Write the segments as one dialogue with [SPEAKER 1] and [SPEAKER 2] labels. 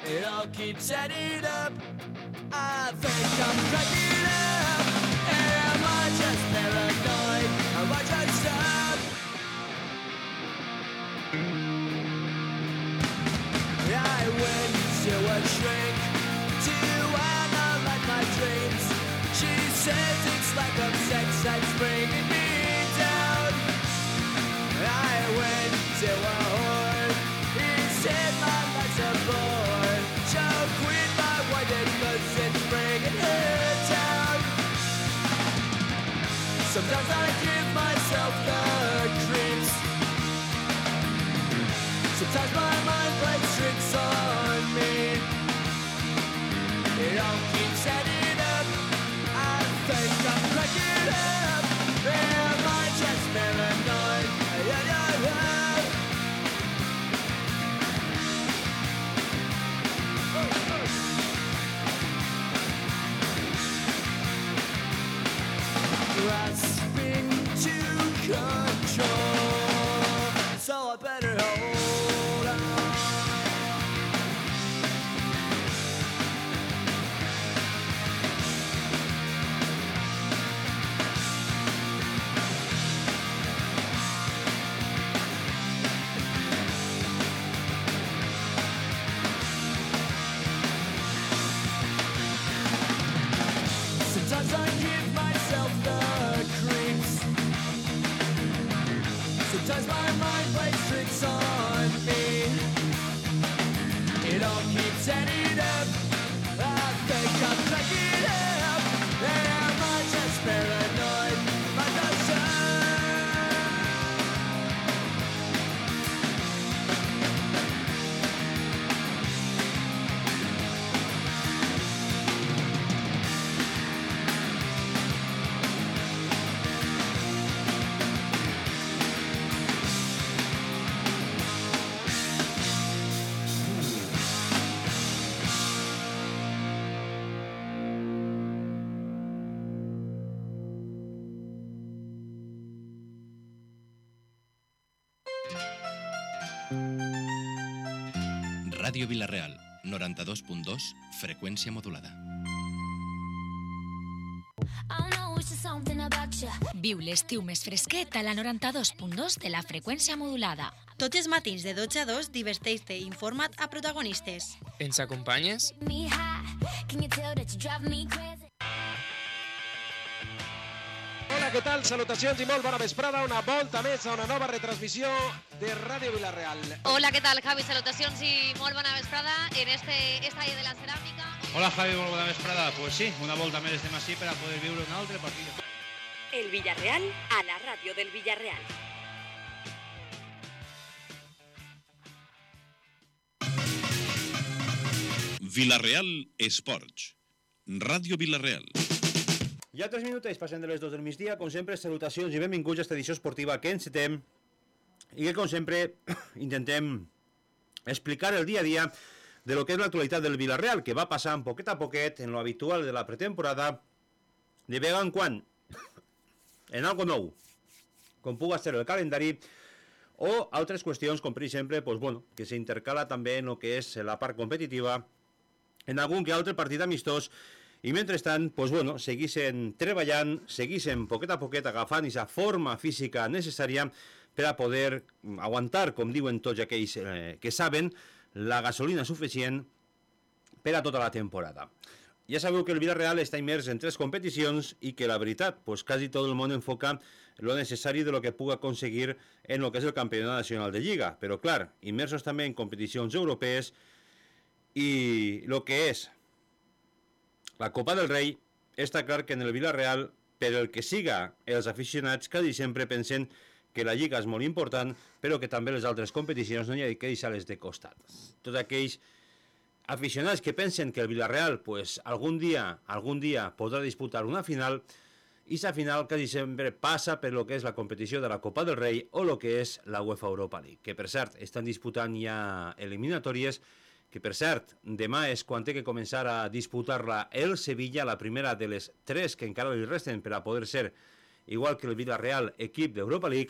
[SPEAKER 1] It all keeps adding up. I think I'm cracking up. Am I just paranoid? Am I just up? I went to a shrink to analyze my dreams. She says it's like a sex that's bringing me down. I went to a whore. He said my life's a bore. So quit my wife cause it's bringing her down. Sometimes I give myself the creeps. Sometimes my mind plays tricks on me. It all keeps adding up. I think I'm cracking up. Am I just paranoid? Yeah, yeah, yeah. Grasping to control, so I better hold on. Sometimes I give myself the creeps. Sometimes my mind plays tricks on me. It all keeps adding up. I think I'm cracking up. Am I just paranoid? Am I just
[SPEAKER 2] Ràdio Vila-real, 92.2, freqüència modulada.
[SPEAKER 3] Viu l'estiu més fresquet a la 92.2 de la freqüència modulada.
[SPEAKER 4] Tots els matins de 12 a 2 diverteix-te i informa't a protagonistes.
[SPEAKER 5] Ens acompanyes?
[SPEAKER 6] Hola, què tal? Salutacions i molt bona vesprada. Una volta més a una nova retransmissió de Ràdio Vila-real.
[SPEAKER 7] Hola, ¿qué tal, Javi? Salutacions i molt bona vesprada en este estadio de la ceràmica.
[SPEAKER 8] Hola, Javi, molt bona vesprada. Pues sí, una volta més estem així per a poder viure un altre partit.
[SPEAKER 9] El Villarreal a la ràdio del Villarreal.
[SPEAKER 2] Vila-real Esports. Ràdio Vila-real.
[SPEAKER 10] Ja 3 minutets passen de les 2 del migdia. Com sempre, salutacions i benvinguts a esta edició esportiva que encetem i que, com sempre, intentem explicar el dia a dia de lo que és l'actualitat del Vila-real, que va passant poquet a poquet en lo habitual de la pretemporada, de vegada en quan, en algo nou, com puga ser el calendari, o altres qüestions, com per exemple, pues, bueno, que s'intercala també en lo que és la part competitiva, en algun que altre partit amistós, i mentrestant, pues, bueno, seguissin treballant, seguissin poquet a poquet agafant aquesta forma física necessària per a poder aguantar, com diuen tots aquells que saben, la gasolina suficient per a tota la temporada. Ja sabeu que el Villarreal està immers en 3 competicions i que la veritat, pues quasi tot el món enfoca lo necessari de lo que puga aconseguir en lo que és el Campionat Nacional de Lliga. Però, clar, immersos també en competicions europees i lo que és la Copa del Rei, està clar que en el Villarreal, per el que siga els aficionats, quasi sempre pensen que la Lliga és molt important, però que també les altres competicions no hi ha que deixar-les de costat. Tots aquells aficionats que pensen que el Villarreal pues, algun dia podrà disputar una final, i la final quasi sempre passa per lo que és la competició de la Copa del Rei o lo que és la UEFA Europa League, que per cert estan disputant ja eliminatòries, que per cert demà és quan té que començar a disputar-la el Sevilla, la primera de les 3 que encara li resten per a poder ser, igual que el Villarreal, equip d'Europa League,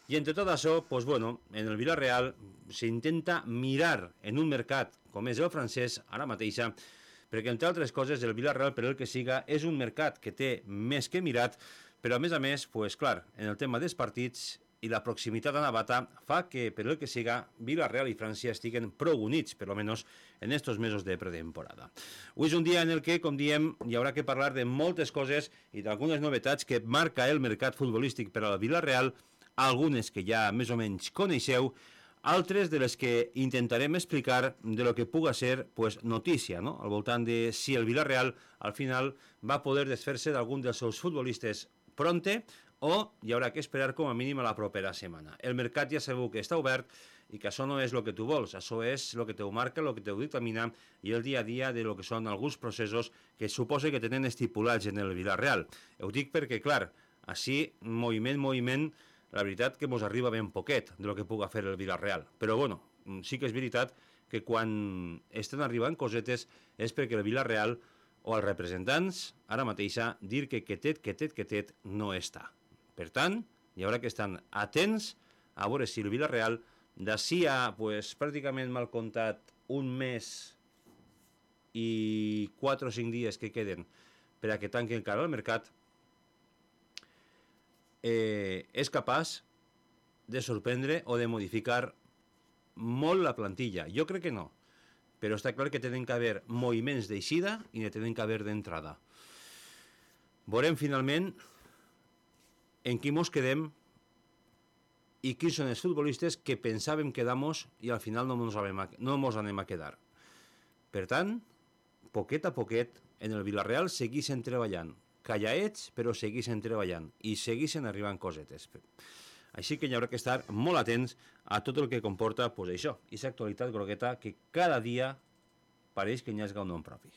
[SPEAKER 10] I entre tot això, pues bueno, en el Villarreal s'intenta mirar en un mercat com és el francès, ara mateixa, perquè entre altres coses el Villarreal, per el que siga, és un mercat que té més que mirat, però a més, pues clar, en el tema dels partits i la proximitat a Navata fa que, per el que siga, Villarreal i França estiguen prou units, per almenys en estos mesos de pretemporada. Avui és un dia en el que, com diem, hi haurà que parlar de moltes coses i d'algunes novetats que marca el mercat futbolístic per al Villarreal, algunes que ja més o menys coneixeu, altres de les que intentarem explicar de lo que puga ser pues, notícia, no? Al voltant de si el Villarreal al final va poder desfer-se d'algun dels seus futbolistes pronte o hi haurà que esperar com a mínim a la propera setmana. El mercat ja sabeu que està obert i que això no és el que tu vols, això és el que te ho marca, el que te ho dictamina i el dia a dia de lo que són alguns processos que suposa que tenen estipulats en el Villarreal. Ho dic perquè, clar, així, moviment, la veritat que mos arriba ben poquet de lo que puga fer el Villarreal. Però, bueno, sí que és veritat que quan estan arribant cosetes és perquè el Villarreal o els representants, ara mateixa, dir que quetet no està. Per tant, hi haurà que estar atents a veure si el Villarreal d'ací a, pues, pràcticament mal comptat, un mes i 4 o 5 dies que queden per a que tanqui encara el mercat, és capaç de sorprendre o de modificar molt la plantilla. Jo crec que no, però està clar que tenen que haver moviments d'eixida i ne tenen que haver d'entrada. Veurem finalment en qui mos quedem i quins són els futbolistes que pensàvem quedar-nos i al final no mos anem a quedar. Per tant, poquet a poquet, en el Villarreal segueixen treballant. Callaets, però segueixen treballant i segueixen arribant cosetes. Així que hi haurà que estar molt atents a tot el que comporta pues, això, aquesta actualitat grogueta que cada dia pareix que n'hi hagi un nom propi.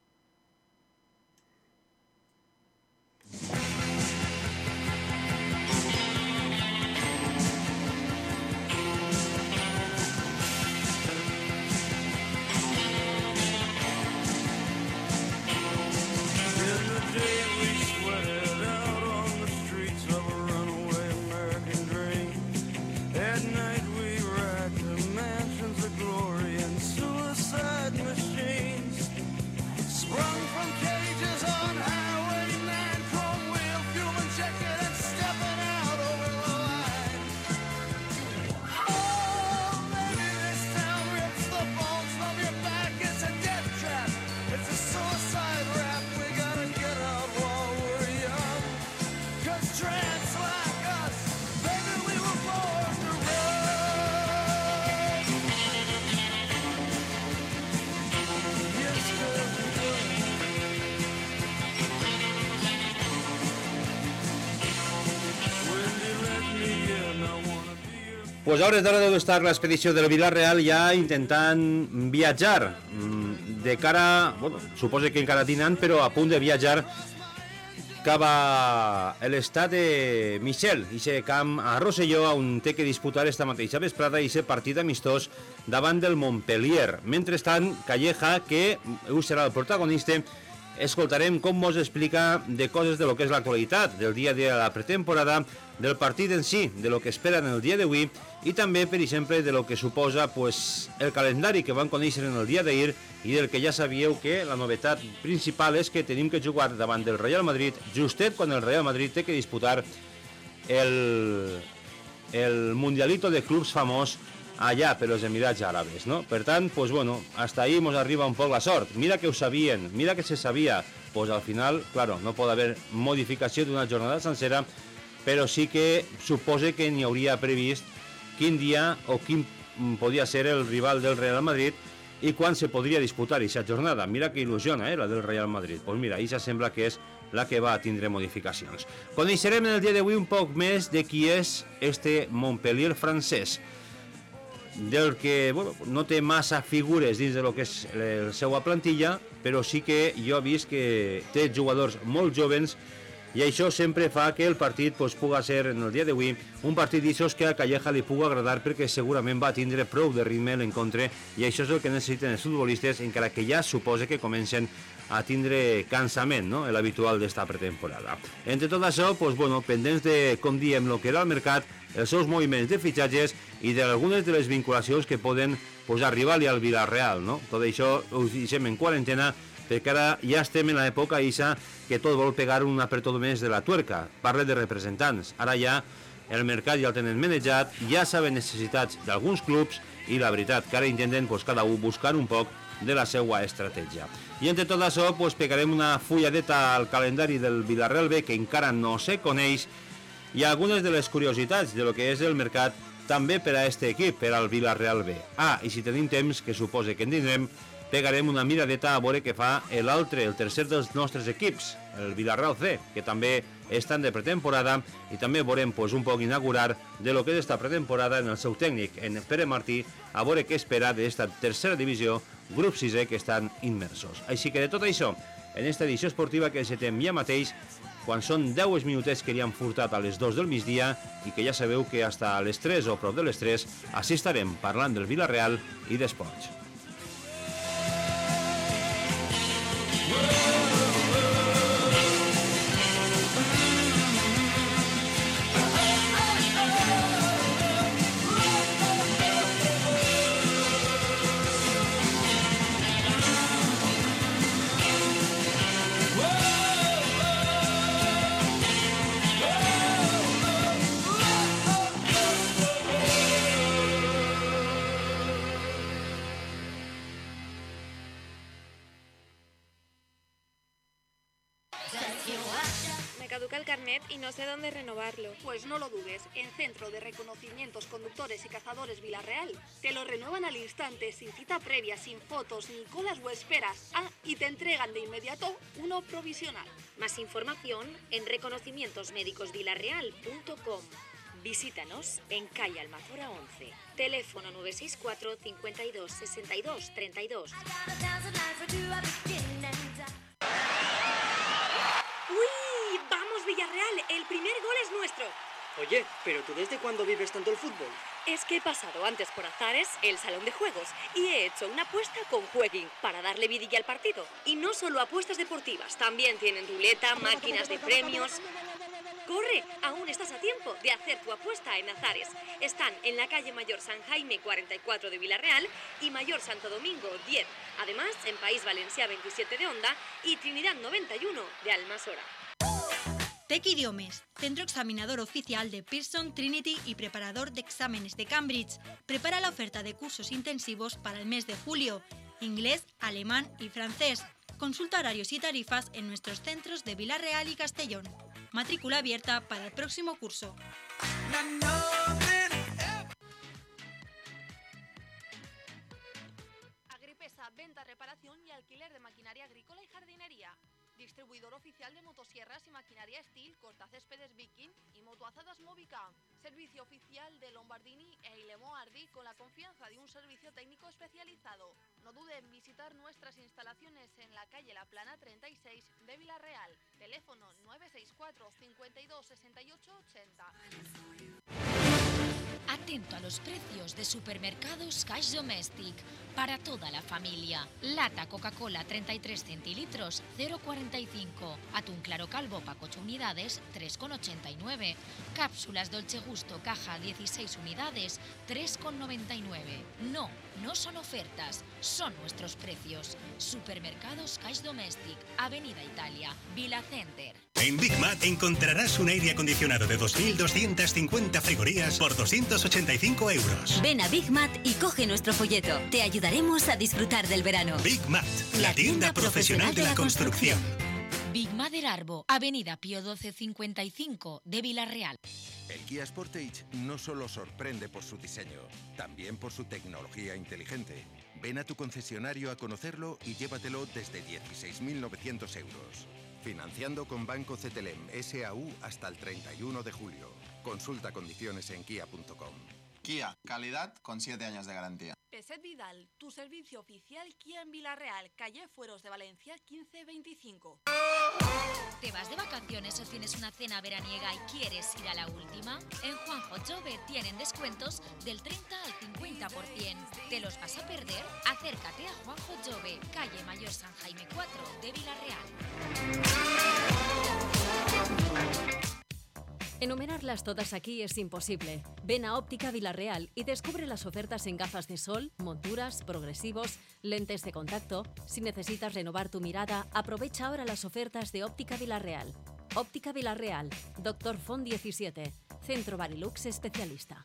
[SPEAKER 10] Pues a hores d'ara deu estar l'expedició del Villarreal ja intentant viatjar de cara, bueno, suposo que encara dinant, però a punt de viatjar cap a l'estat de Michel, aquest camp a Rosselló, on té que disputar esta mateixa vesprada i aquest partit amistós davant del Montpellier. Mentrestant, Calleja, que serà el protagonista, escoltarem com mos explica de coses de lo que és l'actualitat, del dia de la pretemporada, del partit en si, de lo que espera en el dia d'avui i també, per exemple, de lo que suposa pues, el calendari que van conèixer en el dia d'ahir i del que ja sabíeu que la novetat principal és que tenim que jugar davant del Real Madrid justet quan el Real Madrid té que disputar el Mundialito de Clubs famós allà per els Emirats Àrabes, no? Per tant, pues bueno, hasta ahí mos arriba un poc la sort. Mira que ho sabien, mira que se sabia, pues al final, claro, no pot haver modificació d'una jornada sencera, però sí que suposa que n'hi hauria previst quin dia o quin podia ser el rival del Real Madrid i quan se podria disputar aquesta jornada. Mira que il·lusiona, la del Real Madrid. Pues mira, això sembla que és la que va tindre modificacions. Coneixerem en el dia d'avui un poc més de qui és este Montpellier francès, del que bueno, no té massa figures dins de lo que és la seva plantilla, però sí que jo he vist que té jugadors molt jovens i això sempre fa que el partit pues, puga ser en el dia d'avui un partit d'aixòs que a Calleja li puga agradar perquè segurament va tindre prou de ritme l'encontre i això és el que necessiten els futbolistes, encara que ja suposa que comencen a tindre cansament, no? L'habitual d'esta pretemporada. Entre tot això, pues, bueno, pendents de, com diem, el que era el mercat els seus moviments de fitxatges i d'algunes de les vinculacions que poden arribar-li al Villarreal, no? Tot això ho deixem en quarantena perquè ara ja estem en l'època eixa que tot vol pegar un apretó més de la tuerca. Parle de representants. Ara ja el mercat ja el tenen manejat, ja saben necessitats d'alguns clubs i la veritat que ara intenten cada un buscar un poc de la seva estratègia. I entre tot això pegarem una fulladeta al calendari del Villarreal B que encara no se coneix i algunes de les curiositats de lo que és el mercat també per a aquest equip, per al Villarreal B. I si tenim temps, que supose que en tindrem, pegarem una miradeta a veure què fa l'altre, el tercer dels nostres equips, el Villarreal C, que també estan de pretemporada i també veurem un poc inaugurar de lo que és esta pretemporada en el seu tècnic, en Pere Martí, a veure què espera d'esta tercera divisió, grup 6è, que estan immersos. Així que de tot això, en esta edició esportiva que encetem ja mateix, quan són 10 minutets que li han furtat a les 2 del migdia i que ja sabeu que fins a les 3 o prop de les 3 així estarem parlant del Villarreal i d'esports.
[SPEAKER 5] El carnet y no sé dónde renovarlo.
[SPEAKER 9] Pues no lo dudes, en Centro de Reconocimientos Conductores y Cazadores Villarreal te lo renuevan al instante, sin cita previa, sin fotos, ni colas o esperas. Y te entregan de inmediato uno provisional.
[SPEAKER 11] Más información en reconocimientosmédicosvillarreal.com. Visítanos en calle Almazora 11. Teléfono 964 52 62 32.
[SPEAKER 9] ¡Uy! ¡Vamos, Villarreal! ¡El primer gol es nuestro!
[SPEAKER 12] Oye, ¿pero tú desde cuándo vives tanto el fútbol?
[SPEAKER 11] Es que he pasado antes por Azares, el salón de juegos, y he hecho una apuesta con Jueguin para darle vidilla al partido. Y no solo apuestas deportivas, también tienen ruleta, máquinas de premios. ¡Corre! Aún estás a tiempo de hacer tu apuesta en Azares. Están en la calle Mayor San Jaime 44 de Villarreal y Mayor Santo Domingo 10. Además, en País Valencià 27 de Onda y Trinidad 91 de Almasora.
[SPEAKER 4] TEC Idiomes, centro examinador oficial de Pearson, Trinity y preparador de exámenes de Cambridge. Prepara la oferta de cursos intensivos para el mes de julio. Inglés, alemán y francés. Consulta horarios y tarifas en nuestros centros de Villarreal y Castellón. Matrícula abierta para el próximo curso.
[SPEAKER 13] Agripesa, venta, reparación y alquiler de maquinaria agrícola y jardinería. Distribuidor oficial de motosierras y maquinaria Steel, cortacéspedes Viking y motoazadas Movica. Servicio oficial de Lombardini e Ilemo Ardi con la confianza de un servicio técnico especializado. No dude en visitar nuestras instalaciones en la calle La Plana 36 de Villarreal. Teléfono 964 52 68 80.
[SPEAKER 3] Atento a los precios de Supermercados Cash Domestic para toda la familia. Lata Coca-Cola 33 centilitros 0,45. Atún claro calvo pack 8 unidades 3,89. Cápsulas Dolce Gusto caja 16 unidades 3,99. No son ofertas, son nuestros precios. Supermercados Cash Domestic, Avenida Italia, Vila Center.
[SPEAKER 14] En Big Mat encontrarás un aire acondicionado de 2.250 frigorías por 285 euros.
[SPEAKER 15] Ven a Big Mat y coge nuestro folleto. Te ayudaremos a disfrutar del verano.
[SPEAKER 14] Big Mat, la tienda profesional de la construcción.
[SPEAKER 3] Big Mat del Arbo, Avenida Pío 1255 de Villarreal.
[SPEAKER 16] El Kia Sportage no solo sorprende por su diseño, también por su tecnología inteligente. Ven a tu concesionario a conocerlo y llévatelo desde 16.900 euros. Financiando con Banco CTLM SAU hasta el 31 de julio. Consulta condiciones en kia.com.
[SPEAKER 17] Kia, calidad con 7 años de garantía.
[SPEAKER 13] Peset Vidal, tu servicio oficial Kia en Villarreal, calle Fueros de Valencia 1525.
[SPEAKER 3] ¿Te vas de vacaciones o tienes una cena veraniega y quieres ir a la última? En Juanjo Jove tienen descuentos del 30 al 50%. ¿Te los vas a perder? Acércate a Juanjo Jove, calle Mayor San Jaime 4 de Villarreal.
[SPEAKER 18] Enumerarlas todas aquí es imposible. Ven a Óptica Villarreal y descubre las ofertas en gafas de sol, monturas, progresivos, lentes de contacto. Si necesitas renovar tu mirada, aprovecha ahora las ofertas de Óptica Villarreal. Óptica Villarreal, Dr. Font 17, Centro Barilux especialista.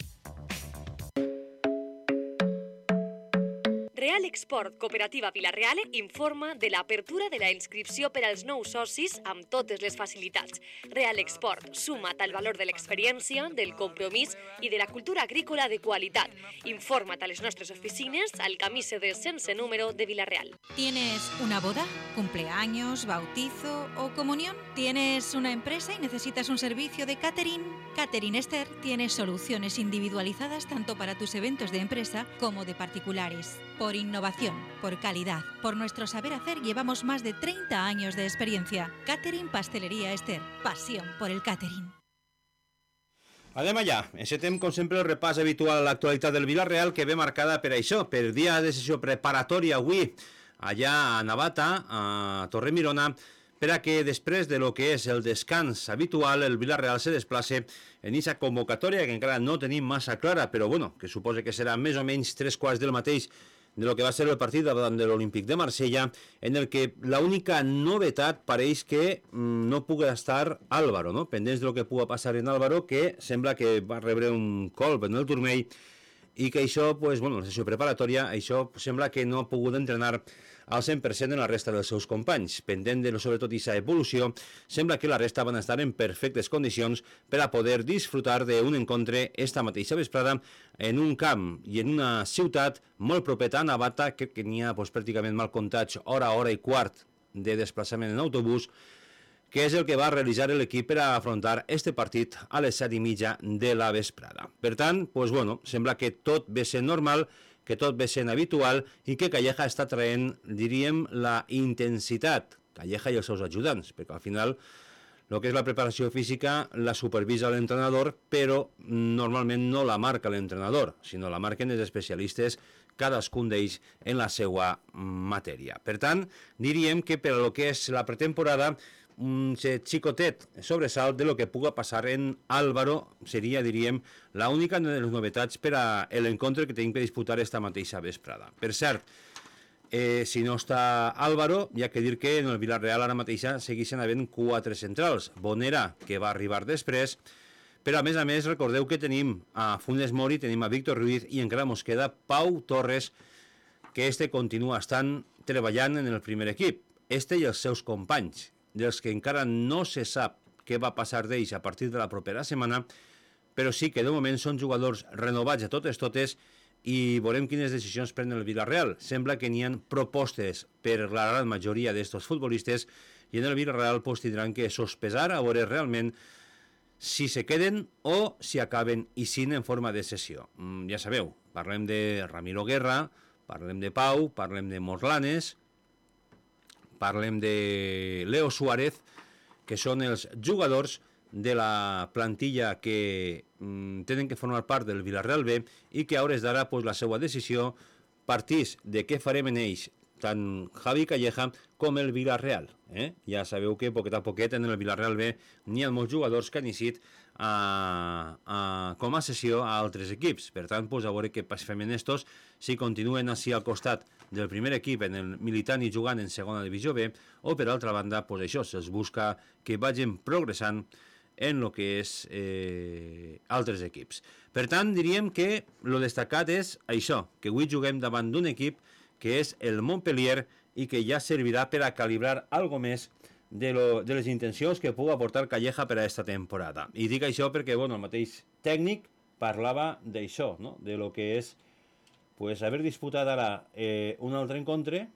[SPEAKER 11] Real Export Cooperativa Vila-real informa de l'apertura de la inscripció per als nous socis amb totes les facilitats. Real Export, suma't al valor de l'experiència, del compromís i de la cultura agrícola de qualitat. Informa't a les nostres oficines al camí CD sense número de Vila-real.
[SPEAKER 4] ¿Tienes una boda, cumpleaños, bautizo o comunión? ¿Tienes una empresa y necesitas un servicio de catering? Catering Esther tiene soluciones individualizadas tanto para tus eventos de empresa como de particulares. Por innovación, por calidad, por nuestro saber hacer, llevamos más de 30 años de experiencia. Catering Pastelería Esther, pasión por el catering.
[SPEAKER 10] Anem allà. Encetem, com sempre, el repàs habitual a l'actualitat del Vila-real, que ve marcada per això, per dia de sessió preparatòria avui, allà a Navata, a Torremirona, per a que després de lo que és el descans habitual, el Vila-real se desplace en aquesta convocatòria, que encara no tenim massa clara, però bueno, que suposa que serà més o menys 3/4 del mateix de lo que va ser el partit davant de l'Olímpic de Marsella, en el que l'única novetat pareix que no pugui estar Álvaro, no? Pendents de lo que pugui passar en Álvaro, que sembla que va rebre un colp en el turmell i que això, pues, bueno, la sessió preparatòria, això sembla que no ha pogut entrenar al 100% en la resta dels seus companys. Pendent de, sobretot, aquesta evolució, sembla que la resta van estar en perfectes condicions per a poder disfrutar d'un encontre esta mateixa vesprada en un camp i en una ciutat molt propera a Navata, que n'hi ha pràcticament mal comptats hora i quart de desplaçament en autobús, que és el que va realitzar l'equip per a afrontar este partit a les 7:30 de la vesprada. Per tant, pues, bueno, sembla que tot ve sent normal, que tot ve sent habitual i que Calleja està traient, diríem, la intensitat, Calleja i els seus ajudants, perquè al final el que és la preparació física la supervisa l'entrenador, però normalment no la marca l'entrenador, sinó la marquen els especialistes, cadascun d'ells en la seva matèria. Per tant, diríem que per a lo que és la pretemporada, un xicotet sobresalt de lo que pugui passar en Álvaro seria, diríem, l'única de les novetats per a l'encontre que tenim que disputar esta mateixa vesprada. Per cert, si no està Álvaro, hi ha que dir que en el Vila-real ara mateixa segueixen havent 4 centrals. Bonera, que va arribar després, però a més, recordeu que tenim a Funes Mori, tenim a Víctor Ruiz i encara mos queda Pau Torres, que este continua estant treballant en el primer equip. Este i els seus companys, dels que encara no se sap què va passar d'ells a partir de la propera setmana, però sí que de moment són jugadors renovats a totes i veurem quines decisions pren el Vila-real. Sembla que n'hi ha propostes per la gran majoria d'estos futbolistes i en el Vila-real pues, tindran que sospesar a veure realment si se queden o si acaben i sin en forma de cessió. Ja sabeu, parlem de Ramiro Guerra, parlem de Pau, parlem de Morlanes, parlem de Leo Suárez, que són els jugadors de la plantilla que tenen que formar part del Vila-real B i que a hores d'ara pues, la seva decisió partís de què farem en ells, tant Javi Calleja com el Vila-real. Ja sabeu que poquet a poquet en el Vila-real B n'hi ha molts jugadors que han iniciat com a sessió a altres equips. Per tant, pues, a veure què fem en estos, si continuen així al costat del primer equip en el militant i jugant en segona divisió B, o per altra banda, pues, això, se'ls busca que vagin progressant en el que és altres equips. Per tant, diríem que el destacat és això, que avui juguem davant d'un equip que és el Montpellier i que ja servirà per a calibrar algo més de les intencions que pugui aportar Calleja per a aquesta temporada. I dic això perquè bueno, el mateix tècnic parlava d'això, no? De lo que és pues, haver disputat ara un altre encontre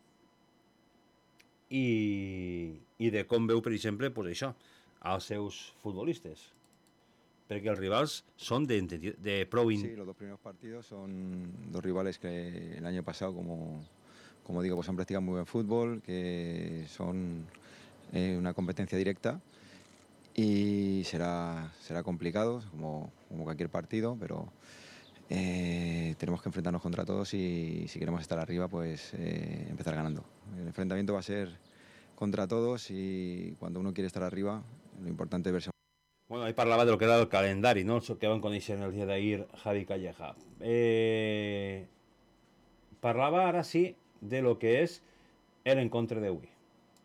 [SPEAKER 10] i de com veu, per exemple, pues, això, als seus futbolistes. Porque los rivales son de pro.
[SPEAKER 19] Sí, los dos primeros partidos son dos rivales que el año pasado, como digo, pues han practicado muy buen fútbol, que son una competencia directa y será complicado, como cualquier partido, pero tenemos que enfrentarnos contra todos y si queremos estar arriba, pues empezar ganando. El enfrentamiento va a ser contra todos y cuando uno quiere estar arriba, lo importante es verse.
[SPEAKER 10] Bueno, ahí parlava de lo que era el calendari, ¿no? El que van conèixer el dia d'ahir Javi Calleja. Parlava ara sí de lo que es el encuentro de hoy.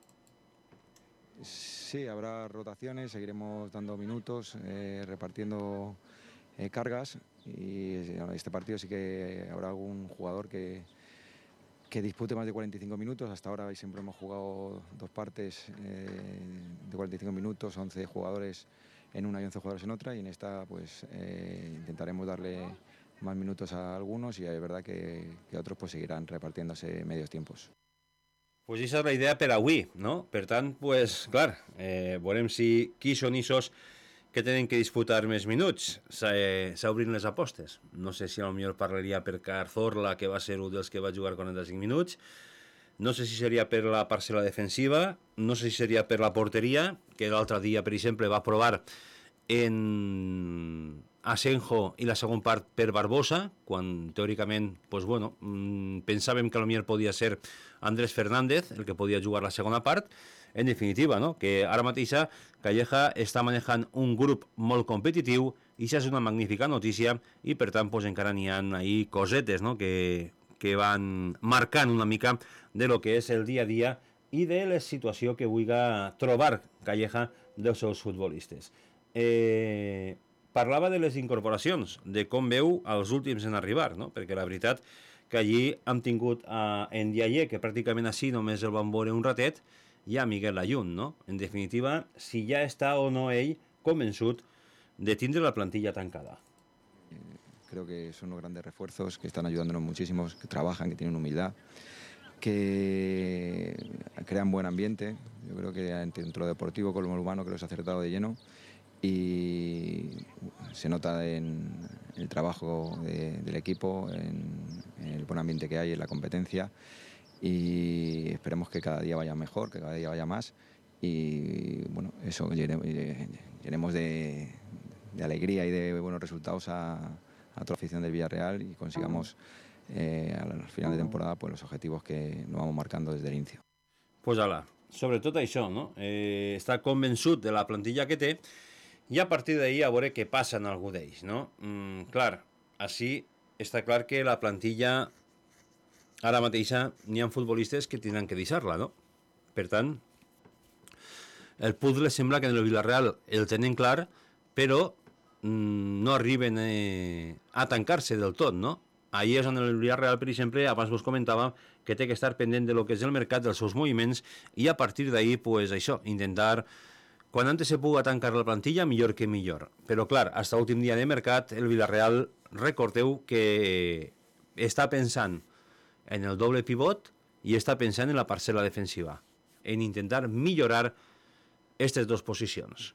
[SPEAKER 19] Sí, habrá rotaciones, seguiremos dando minutos, repartiendo cargas, y este partido sí que habrá algún jugador que dispute más de 45 minutos. Hasta ahora siempre hemos jugado dos partes de 45 minutos, 11 jugadores en una y 11 jugadores en otra, y en esta pues intentaremos darle más minutos a algunos, y es verdad que otros pues seguirán repartiéndose medios tiempos.
[SPEAKER 10] Pues esa és la idea per avui, no? Per tant, pues, clar, veurem si qui són issos que tenen que disputar més minuts. S'obrin les apostes. No sé si potser parlaria per Cazorla, que va ser un dels que va jugar 45 minuts. No sé si seria per la parcel·la defensiva. No sé si seria per la porteria, que l'altre dia, per exemple, va provar en Asenjo i la segona part per Barbosa, quan teòricament pues, bueno, pensàvem que potser podia ser Andrés Fernández el que podia jugar la segona part. En definitiva, no? Que ara mateix Calleja està manejant un grup molt competitiu, i això és una magnífica notícia, i per tant pues, encara n'hi ha ahí cosetes, no? que van marcant una mica de lo que és el dia a dia i de la situació que vulgui trobar Calleja dels seus futbolistes. Parlava de les incorporacions, de com veu els últims en arribar, no? Perquè la veritat que allí hem tingut en Diaye, que pràcticament així només el van veure un ratet, i a Miguel Layún, no? En definitiva, si ja està o no ell convençut de tindre la plantilla tancada.
[SPEAKER 19] Creo que son unos grandes refuerzos que están ayudándonos muchísimo, que trabajan, que tienen humildad, que crean buen ambiente. Yo creo que dentro lo deportivo con lo humano que los ha acertado de lleno, y se nota en el trabajo del equipo, en el buen ambiente que hay, en la competencia, y esperemos que cada día vaya mejor, que cada día vaya más, y bueno, eso llenemos de alegría y de buenos resultados a toda la afición del Villarreal, y consigamos al final de temporada pues, los objetivos que nos vamos marcando desde el inicio.
[SPEAKER 10] Pues ala, sobretot això, no? Està convençut de la plantilla que té, i a partir d'ahir a veure què passa en algú d'ells, no? Clar, així està clar que la plantilla ara mateixa n'hi ha futbolistes que tindran que deixar-la, no? Per tant, el puzzle sembla que en el Villarreal el tenen clar, però no arriben a tancar-se del tot, no? Ahir és on el Villarreal, per exemple, abans vos comentava que té que estar pendent de lo que és el mercat, dels seus moviments, i a partir d'ahir, pues això, intentar, quan antes se puga tancar la plantilla, millor que millor. Però clar, fins a l'últim dia de mercat, el Villarreal, recordeu que està pensant en el doble pivot i està pensant en la parcel·la defensiva, en intentar millorar aquestes dues posicions.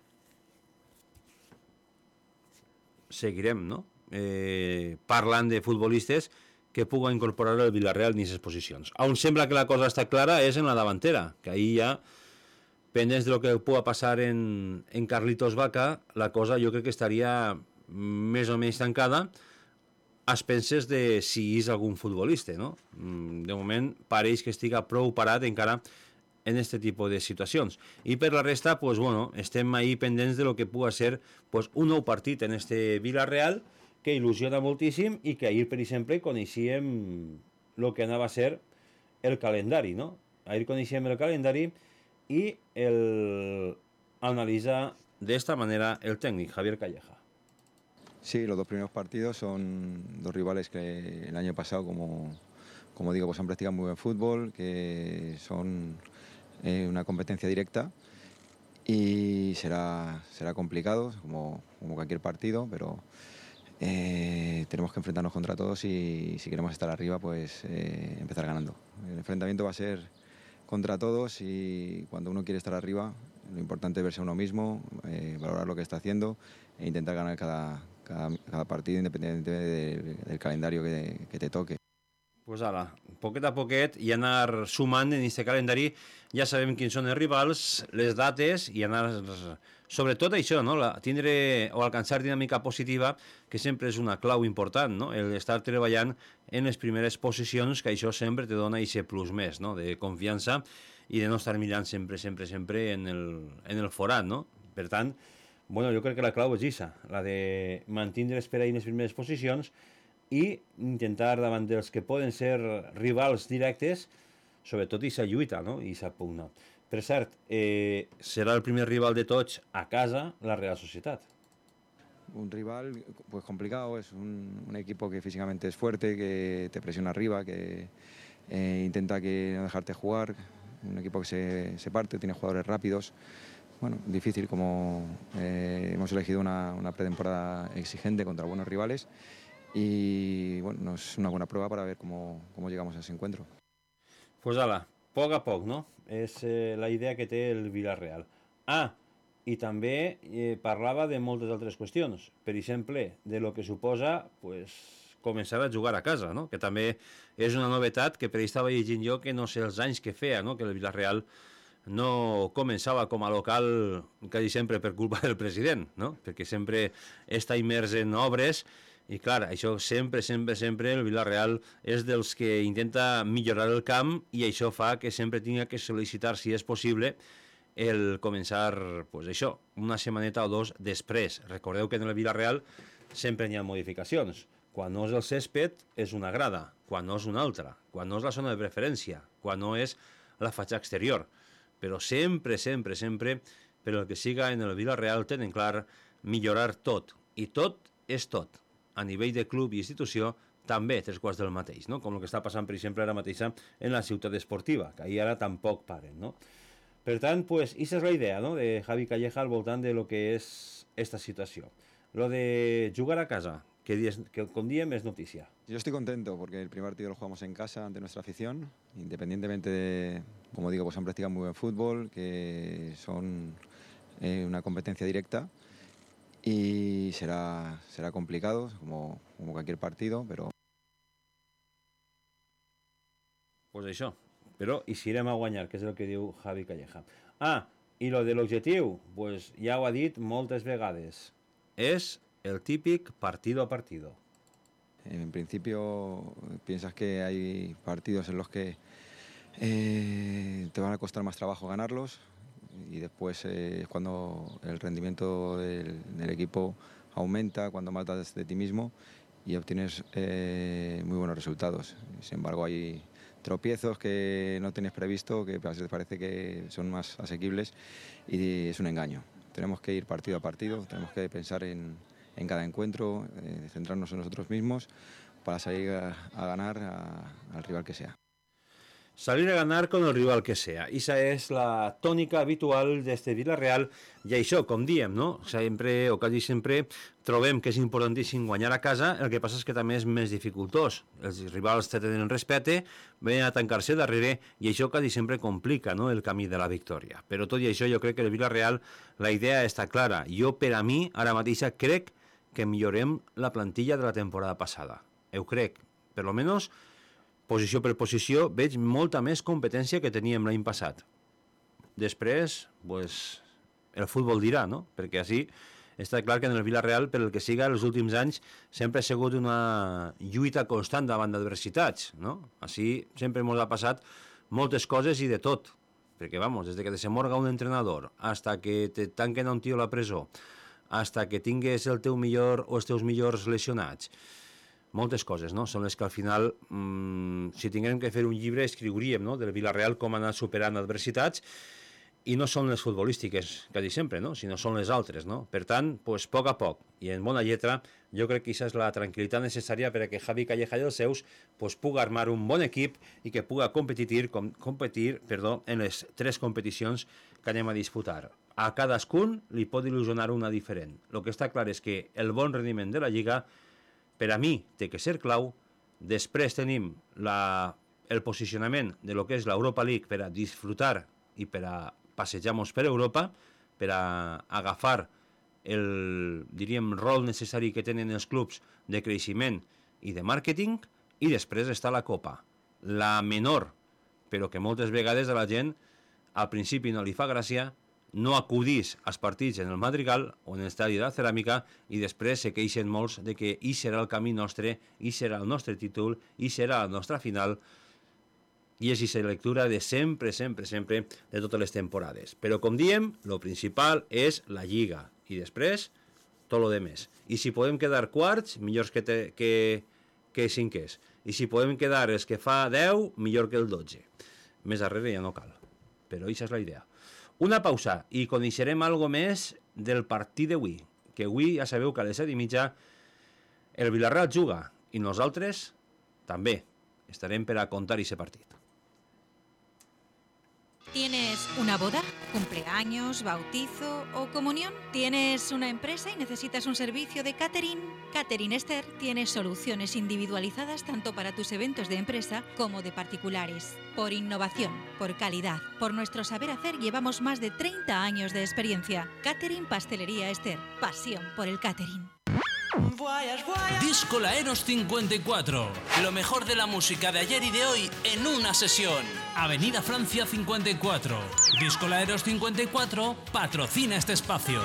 [SPEAKER 10] Seguirem, no? Parlant de futbolistes que puguen incorporar el Villarreal en aquestes posicions. On sembla que la cosa està clara és en la davantera, que ahir ja, pendents de lo que pugui passar en Carlitos Vaca, la cosa jo crec que estaria més o menys tancada a expenses de si és algun futbolista, no? De moment pareix que estiga prou parat encara en aquest tipus de situacions. I per la resta, pues, bueno, estem ahí pendents de lo que pugui ser pues, un nou partit en este Villarreal que il·lusiona moltíssim i que ahir, per exemple, coneixíem el que anava a ser el calendari, no? Ahir coneixíem el calendari i el analiza de esta manera el técnico Javier Calleja.
[SPEAKER 19] Sí, los dos primeros partidos son dos rivales que el año pasado, como digo, pues han practicado muy buen fútbol, que son una competencia directa, y será complicado, como cualquier partido, pero tenemos que enfrentarnos contra todos, y si queremos estar arriba, pues empezar ganando. El enfrentamiento va a ser contra todos, y cuando uno quiere estar arriba, lo importante es verse a uno mismo, valorar lo que está haciendo e intentar ganar cada partido independientemente del calendario que te toque.
[SPEAKER 10] Pues ara, poquet a poquet, i anar sumant en aquest calendari, ja sabem quins són els rivals, les dates, i anar, sobretot això, no? Tindre o alcançar dinàmica positiva, que sempre és una clau important, no? El estar treballant en les primeres posicions, que això sempre te dona aquest plus més, no? De confiança i de no estar mirant sempre en el forat, no? Per tant, Bueno, jo crec que la clau és aquesta, la de mantindre's per ahí en les primeres posicions i intentar davant dels que poden ser rivals directes, sobretot aquesta lluita, no? I aquesta pugna. Per cert, serà el primer rival de tots a casa la Real Sociedad.
[SPEAKER 19] Un rival pues complicado, es un equipo que físicamente es fuerte, que te presiona arriba, que intenta que no dejarte jugar, un equipo que se parte, tiene jugadores rápidos. Bueno, difícil, como hemos elegido una pretemporada exigente contra buenos rivales y bueno, es una buena prueba para ver cómo llegamos a ese encuentro.
[SPEAKER 10] Pues ala, poc a poc, no? És la idea que té el Villarreal. I també parlava de moltes altres qüestions. Per exemple, de lo que suposa començar a jugar a casa, no? Que també és una novetat que per ahí estava llegint jo que no sé els anys que feia, no? Que el Villarreal no començava com a local quasi sempre per culpa del president, no? Perquè sempre està immers en obres i clar, això sempre el Villarreal és dels que intenta millorar el camp i això fa que sempre tinga que sol·licitar, si és possible, el començar, això, una setmaneta o dos després. Recordeu que en el Villarreal sempre n'hi ha modificacions. Quan no és el césped, és una grada. Quan no és una altra. Quan no és la zona de preferència. Quan no és la fatxada exterior. Però sempre, per el que siga en el Villarreal, tenen clar millorar tot. I tot és tot. A nivell de club i institució, també 3/4 del mateix, no? Com el que està passant, per exemple, ara mateixa en la ciutat esportiva, que ahir ara tampoc paren, no? Per tant, aquesta és la idea, ¿no? De Javi Calleja al voltant de lo que és esta situació. Lo de jugar a casa, que com diem és notícia.
[SPEAKER 19] Yo estoy contento porque el primer partido lo jugamos en casa ante nuestra afición, independientemente de, como digo, pues han practicado muy buen fútbol, que son una competencia directa y será complicado, como cualquier partido, pero...
[SPEAKER 10] Pues això. Però hi irem a guanyar, que és el que diu Javi Calleja. I lo de l'objectiu, ja ho ha dit moltes vegades. És el típic partido a partido.
[SPEAKER 19] En principio piensas que hay partidos en los que te van a costar más trabajo ganarlos y después es cuando el rendimiento del equipo aumenta, cuando más das de ti mismo y obtienes muy buenos resultados. Sin embargo, hay tropiezos que no tenías previsto, que parece que son más asequibles y es un engaño. Tenemos que ir partido a partido, tenemos que pensar en cada encuentro, centrarnos en nosotros mismos para salir a ganar al rival que sea.
[SPEAKER 10] Salir a ganar con el rival que sea. Esa és la tònica habitual d'este Villarreal i això, com diem, no? Sempre, o quasi sempre, trobem que és importantíssim guanyar a casa, el que passa és que també és més dificultós. Els rivals te tenen respecte, venen a tancar-se darrere i això quasi sempre complica, no?, el camí de la victòria. Però tot i això jo crec que el Villarreal la idea està clara. Jo, per a mi, ara mateixa crec que millorem la plantilla de la temporada passada. Ho crec. Per lo menos, posició per posició, veig molta més competència que teníem l'any passat. Després, el futbol dirà, no? Perquè així està clar que en el Villarreal, per el que siga, els últims anys sempre ha sigut una lluita constant davant d'adversitats, no? Així sempre ens ha passat moltes coses i de tot. Perquè, des de que desemorga un entrenador, hasta que te tanquen a un tio a la presó, hasta que tingues el teu millor o els teus millors lesionats, moltes coses, no? Són les que al final, si tinguem que fer un llibre, escriuríem, no?, del Villarreal, com ha anat superant adversitats, i no són les futbolístiques, quasi sempre, no?, sinó són les altres, no? Per tant, a poc a poc, i en bona lletra, jo crec que aquesta és la tranquil·litat necessària perquè Javi Calleja i els seus puga armar un bon equip i que puga competir en les 3 competicions que anem a disputar. A cadascun li pot il·lusionar una diferent. El que està clar és que el bon rendiment de la Lliga, per a mi, té que ser clau. Després tenim el posicionament de lo que és l'Europa League per a disfrutar i per a passejar-nos per Europa, per a agafar el, diríem, rol necessari que tenen els clubs de creixement i de màrqueting, i després està la Copa, la menor, però que moltes vegades a la gent al principi no li fa gràcia, no acudís als partits en el Madrigal o en l'estadi de la Ceràmica i després se queixen molts de que hi serà el camí nostre, hi serà el nostre títol, hi serà la nostra final. i és la lectura de sempre de totes les temporades. Però, com diem, el principal és la Lliga, i després tot lo demés. I si podem quedar quarts, millor que cinquers. I si podem quedar els que fa 10, millor que el 12. Més darrere ja no cal, però això és la idea. Una pausa i coneixerem algo més del partit d'avui, que avui ja sabeu que a les 7:30 el Villarreal juga i nosaltres també estarem per a contar aquest partit.
[SPEAKER 20] ¿Tienes una boda, cumpleaños, bautizo o comunión? ¿Tienes una empresa y necesitas un servicio de catering? Catering Esther tiene soluciones individualizadas tanto para tus eventos de empresa como de particulares. Por innovación, por calidad, por nuestro saber hacer llevamos más de 30 años de experiencia. Catering Pastelería Esther, pasión por el catering.
[SPEAKER 21] Disco Laeros 54. Lo mejor de la música de ayer y de hoy en una sesión. Avenida Francia 54. Disco Laeros 54 patrocina este espacio.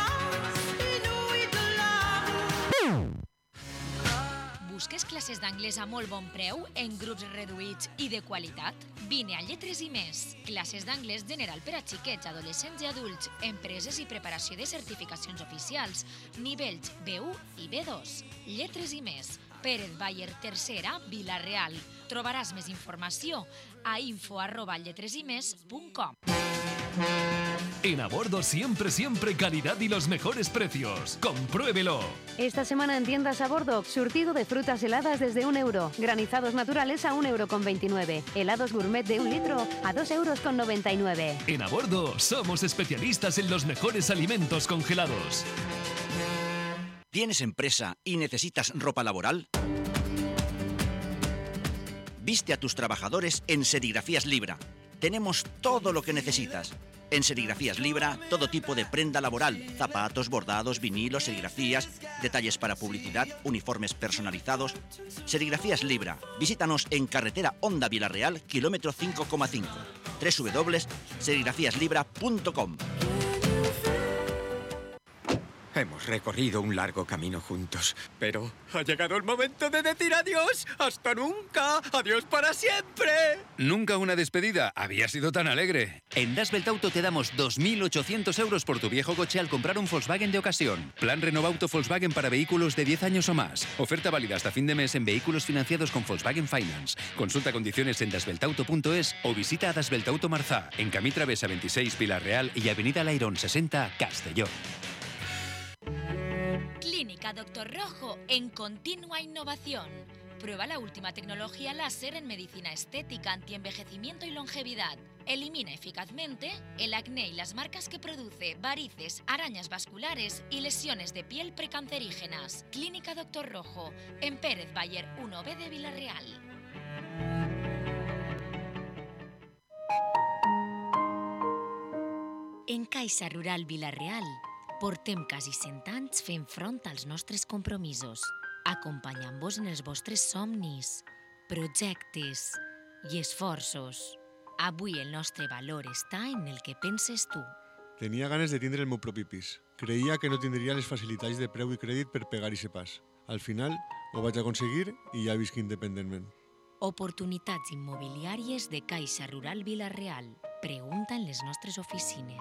[SPEAKER 3] Busques classes d'anglès a molt bon preu, en grups reduïts i de qualitat? Vine a Lletres i Més. Classes d'anglès general per a xiquets, adolescents i adults, empreses i preparació de certificacions oficials, nivells B1 i B2. Lletres i Més. Pérez Bayer Tercera, Vila-real. Trobaràs més informació a info@lletresimes.com.
[SPEAKER 22] En A Bordo siempre calidad y los mejores precios. ¡Compruébelo!
[SPEAKER 23] Esta semana en tiendas A Bordo, surtido de frutas heladas desde €1, granizados naturales a €1,29, helados gourmet de 1 litro a €2,99.
[SPEAKER 22] En A Bordo somos especialistas en los mejores alimentos congelados.
[SPEAKER 24] ¿Tienes empresa y necesitas ropa laboral? Viste a tus trabajadores en Serigrafías Libra. Tenemos todo lo que necesitas. En Serigrafías Libra, todo tipo de prenda laboral, zapatos, bordados, vinilos, serigrafías, detalles para publicidad, uniformes personalizados. Serigrafías Libra. Visítanos en carretera Honda Vila-real, kilómetro 5,5. www.serigrafiaslibra.com.
[SPEAKER 25] Hemos recorrido un largo camino juntos, pero ha llegado el momento de decir adiós. ¡Hasta nunca! ¡Adiós para siempre!
[SPEAKER 26] Nunca una despedida había sido tan alegre. En Das Belt Auto te damos 2.800 euros por tu viejo coche al comprar un Volkswagen de ocasión. Plan Renovauto Volkswagen para vehículos de 10 años o más. Oferta válida hasta fin de mes en vehículos financiados con Volkswagen Finance. Consulta condiciones en dasbeltauto.es o visita a Das Belt Auto Marzá, en Camí Travesa 26 Vila-real y Avenida Lairón 60 Castelló.
[SPEAKER 3] Clínica Doctor Rojo en continua innovación. Prueba la última tecnología láser en medicina estética, antienvejecimiento y longevidad. Elimina eficazmente el acné y las marcas que produce, varices, arañas vasculares y lesiones de piel precancerígenas. Clínica Doctor Rojo en Pérez Bayer 1B de Vila-real. En Caixa Rural Vila-real portem quasi 100 anys fent front als nostres compromisos, acompanyant-vos en els vostres somnis, projectes i esforços. Avui el nostre valor està en el que penses tu.
[SPEAKER 27] Tenia ganes de tindre el meu propi pis. Creia que no tindria les facilitats de preu i crèdit per pegar ese pas. Al final ho vaig aconseguir i ja visc independentment.
[SPEAKER 3] Oportunitats immobiliàries de Caixa Rural Vila-real. Pregunta en les nostres oficines.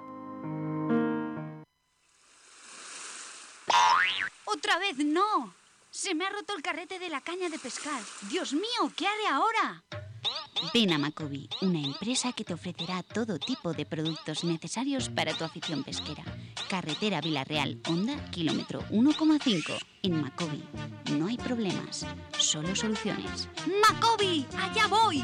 [SPEAKER 28] ¡Otra vez no! Se me ha roto el carrete de la caña de pescar. ¡Dios mío! ¿Qué haré ahora?
[SPEAKER 29] Ven a Macobi, una empresa que te ofrecerá todo tipo de productos necesarios para tu afición pesquera. Carretera Vila-real, Honda, kilómetro 1,5. En Macobi no hay problemas, solo soluciones.
[SPEAKER 28] ¡Macobi! ¡Allá voy!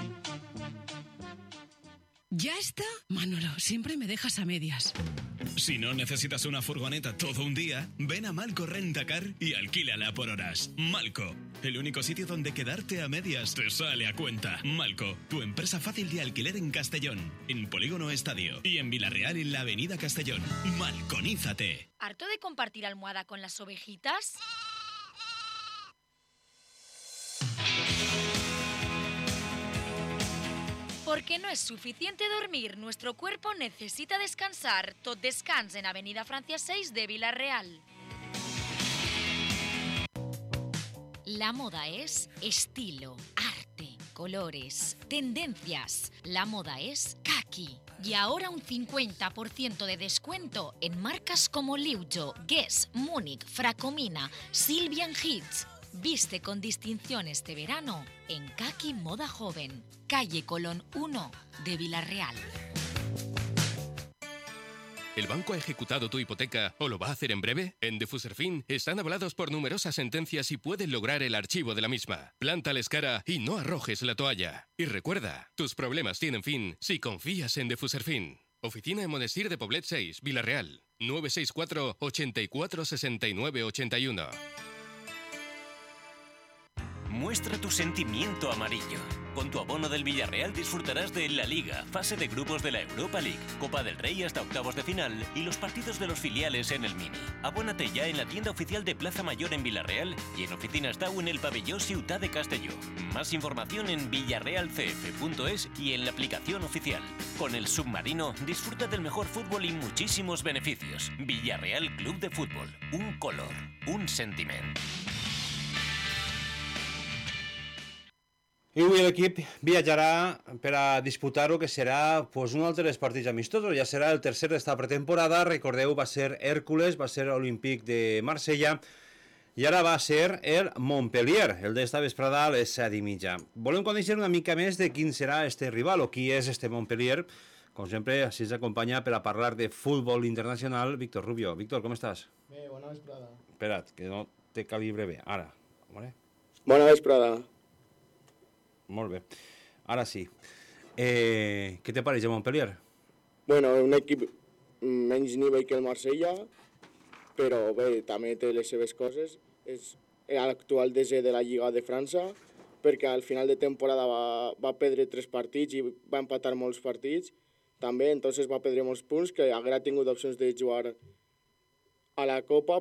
[SPEAKER 30] ¿Ya está? Manolo, siempre me dejas a medias.
[SPEAKER 31] Si no necesitas una furgoneta todo un día, ven a Malco Rentacar y alquílala por horas. Malco, el único sitio donde quedarte a medias te sale a cuenta. Malco, tu empresa fácil de alquiler en Castellón, en Polígono Estadio y en Vila-real en la Avenida Castellón. Malconízate.
[SPEAKER 3] ¿Harto de compartir almohada con las ovejitas? Porque no es suficiente dormir, nuestro cuerpo necesita descansar. Tot descans en Avenida Francia 6 de Vila-real. La moda es estilo, arte, colores, tendencias. La moda es kaki. Y ahora un 50% de descuento en marcas como Liujo, Guess, Múnich, Fracomina, Sylvian Hits. Viste con distinción este verano en Kaki Moda Joven, calle Colón 1 de Villarreal.
[SPEAKER 1] ¿El banco ha ejecutado tu hipoteca o lo va a hacer en breve? En Defuserfin están avalados por numerosas sentencias y pueden lograr el archivo de la misma. Plántales cara y no arrojes la toalla. Y recuerda, tus problemas tienen fin si confías en Defuserfin. Oficina en Monestir de Poblet 6, Villarreal. 964 84 69 81.
[SPEAKER 2] Muestra tu sentimiento amarillo. Con tu abono del Villarreal disfrutarás de La Liga, fase de grupos de la Europa League, Copa del Rey hasta octavos de final y los partidos de los filiales en el Mini. Abónate ya en la tienda oficial de Plaza Mayor en Villarreal y en Oficinas Tau en el pabellón Ciutat de Castelló. Más información en villarrealcf.es y en la aplicación oficial. Con el submarino disfruta del mejor fútbol y muchísimos beneficios. Villarreal Club de Fútbol. Un color, un sentiment.
[SPEAKER 10] I avui l'equip viatjarà per a disputar el que serà un altre dels partits amistosos. Ja serà el tercer d'esta pretemporada. Recordeu, va ser Hèrcules, va ser l'Olímpic de Marsella i ara va ser el Montpellier, el d'esta vesprada a les 7:30. Volem conèixer una mica més de quin serà este rival o qui és este Montpellier. Com sempre, així ens acompanya per a parlar de futbol internacional Víctor Rubio. Víctor, com estàs?
[SPEAKER 5] Bé, bona vesprada.
[SPEAKER 10] Espera't, que no té calibre bé. Ara, vale?
[SPEAKER 5] Bona vesprada.
[SPEAKER 10] Molt bé. Ara sí. Què te pareix el Montpellier?
[SPEAKER 5] Bueno, un equip menys nivell que el Marsella, però bé, també té les seves coses. És l'actual desè de la Lliga de França, perquè al final de temporada va perdre 3 partits i va empatar molts partits. També, entonces va perdre molts punts, que haguera tingut opcions de jugar a la Copa,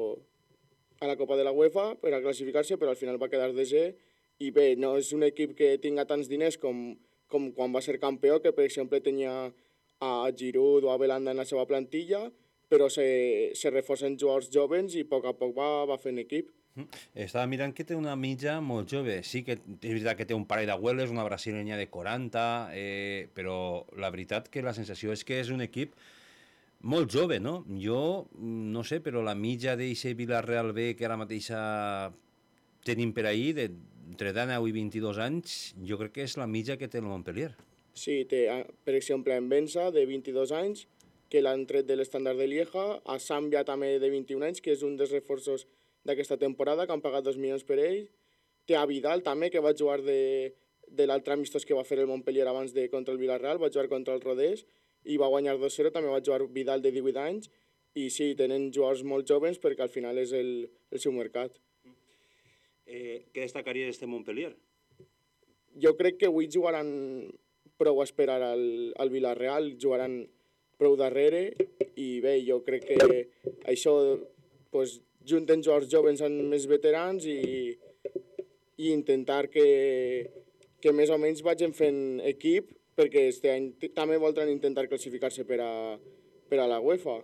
[SPEAKER 5] a la Copa de la UEFA, per a classificar-se, però al final va quedar desè. I bé, no és un equip que tinga tants diners com quan va ser campió, que per exemple tenia a Giroud o a Belanda en la seva plantilla, però se reforcen jugadors joves i a poc va fent equip.
[SPEAKER 10] Estava mirant que té una mitja molt jove. Sí que és veritat que té un parell d'abueles, una brasilenya de 40, però la veritat que la sensació és que és un equip molt jove, no? Jo no sé, però la mitja d'eixe Villarreal B que ara mateix tenim per ahir, entre 19 i 22 anys, jo crec que és la mitja que té el Montpellier.
[SPEAKER 5] Sí, té, per exemple, en Benza, de 22 anys, que l'han tret de l'Estàndard de Lieja, a Zambia també de 21 anys, que és un dels reforços d'aquesta temporada, que han pagat 2 milions per ell. Té a Vidal també, que va jugar de l'altre amistós que va fer el Montpellier abans contra el Villarreal, va jugar contra el Rodés i va guanyar 2-0, també va jugar Vidal de 18 anys, i sí, tenen jugadors molt joves perquè al final és el seu mercat.
[SPEAKER 10] Què destacaria d'este Montpellier?
[SPEAKER 5] Jo crec que avui jugaran prou a esperar al Villarreal, jugaran prou darrere i bé, jo crec que això junten jugadors joves amb més veterans i intentar que més o menys vagin fent equip perquè este any també voldran intentar classificar-se per a la UEFA.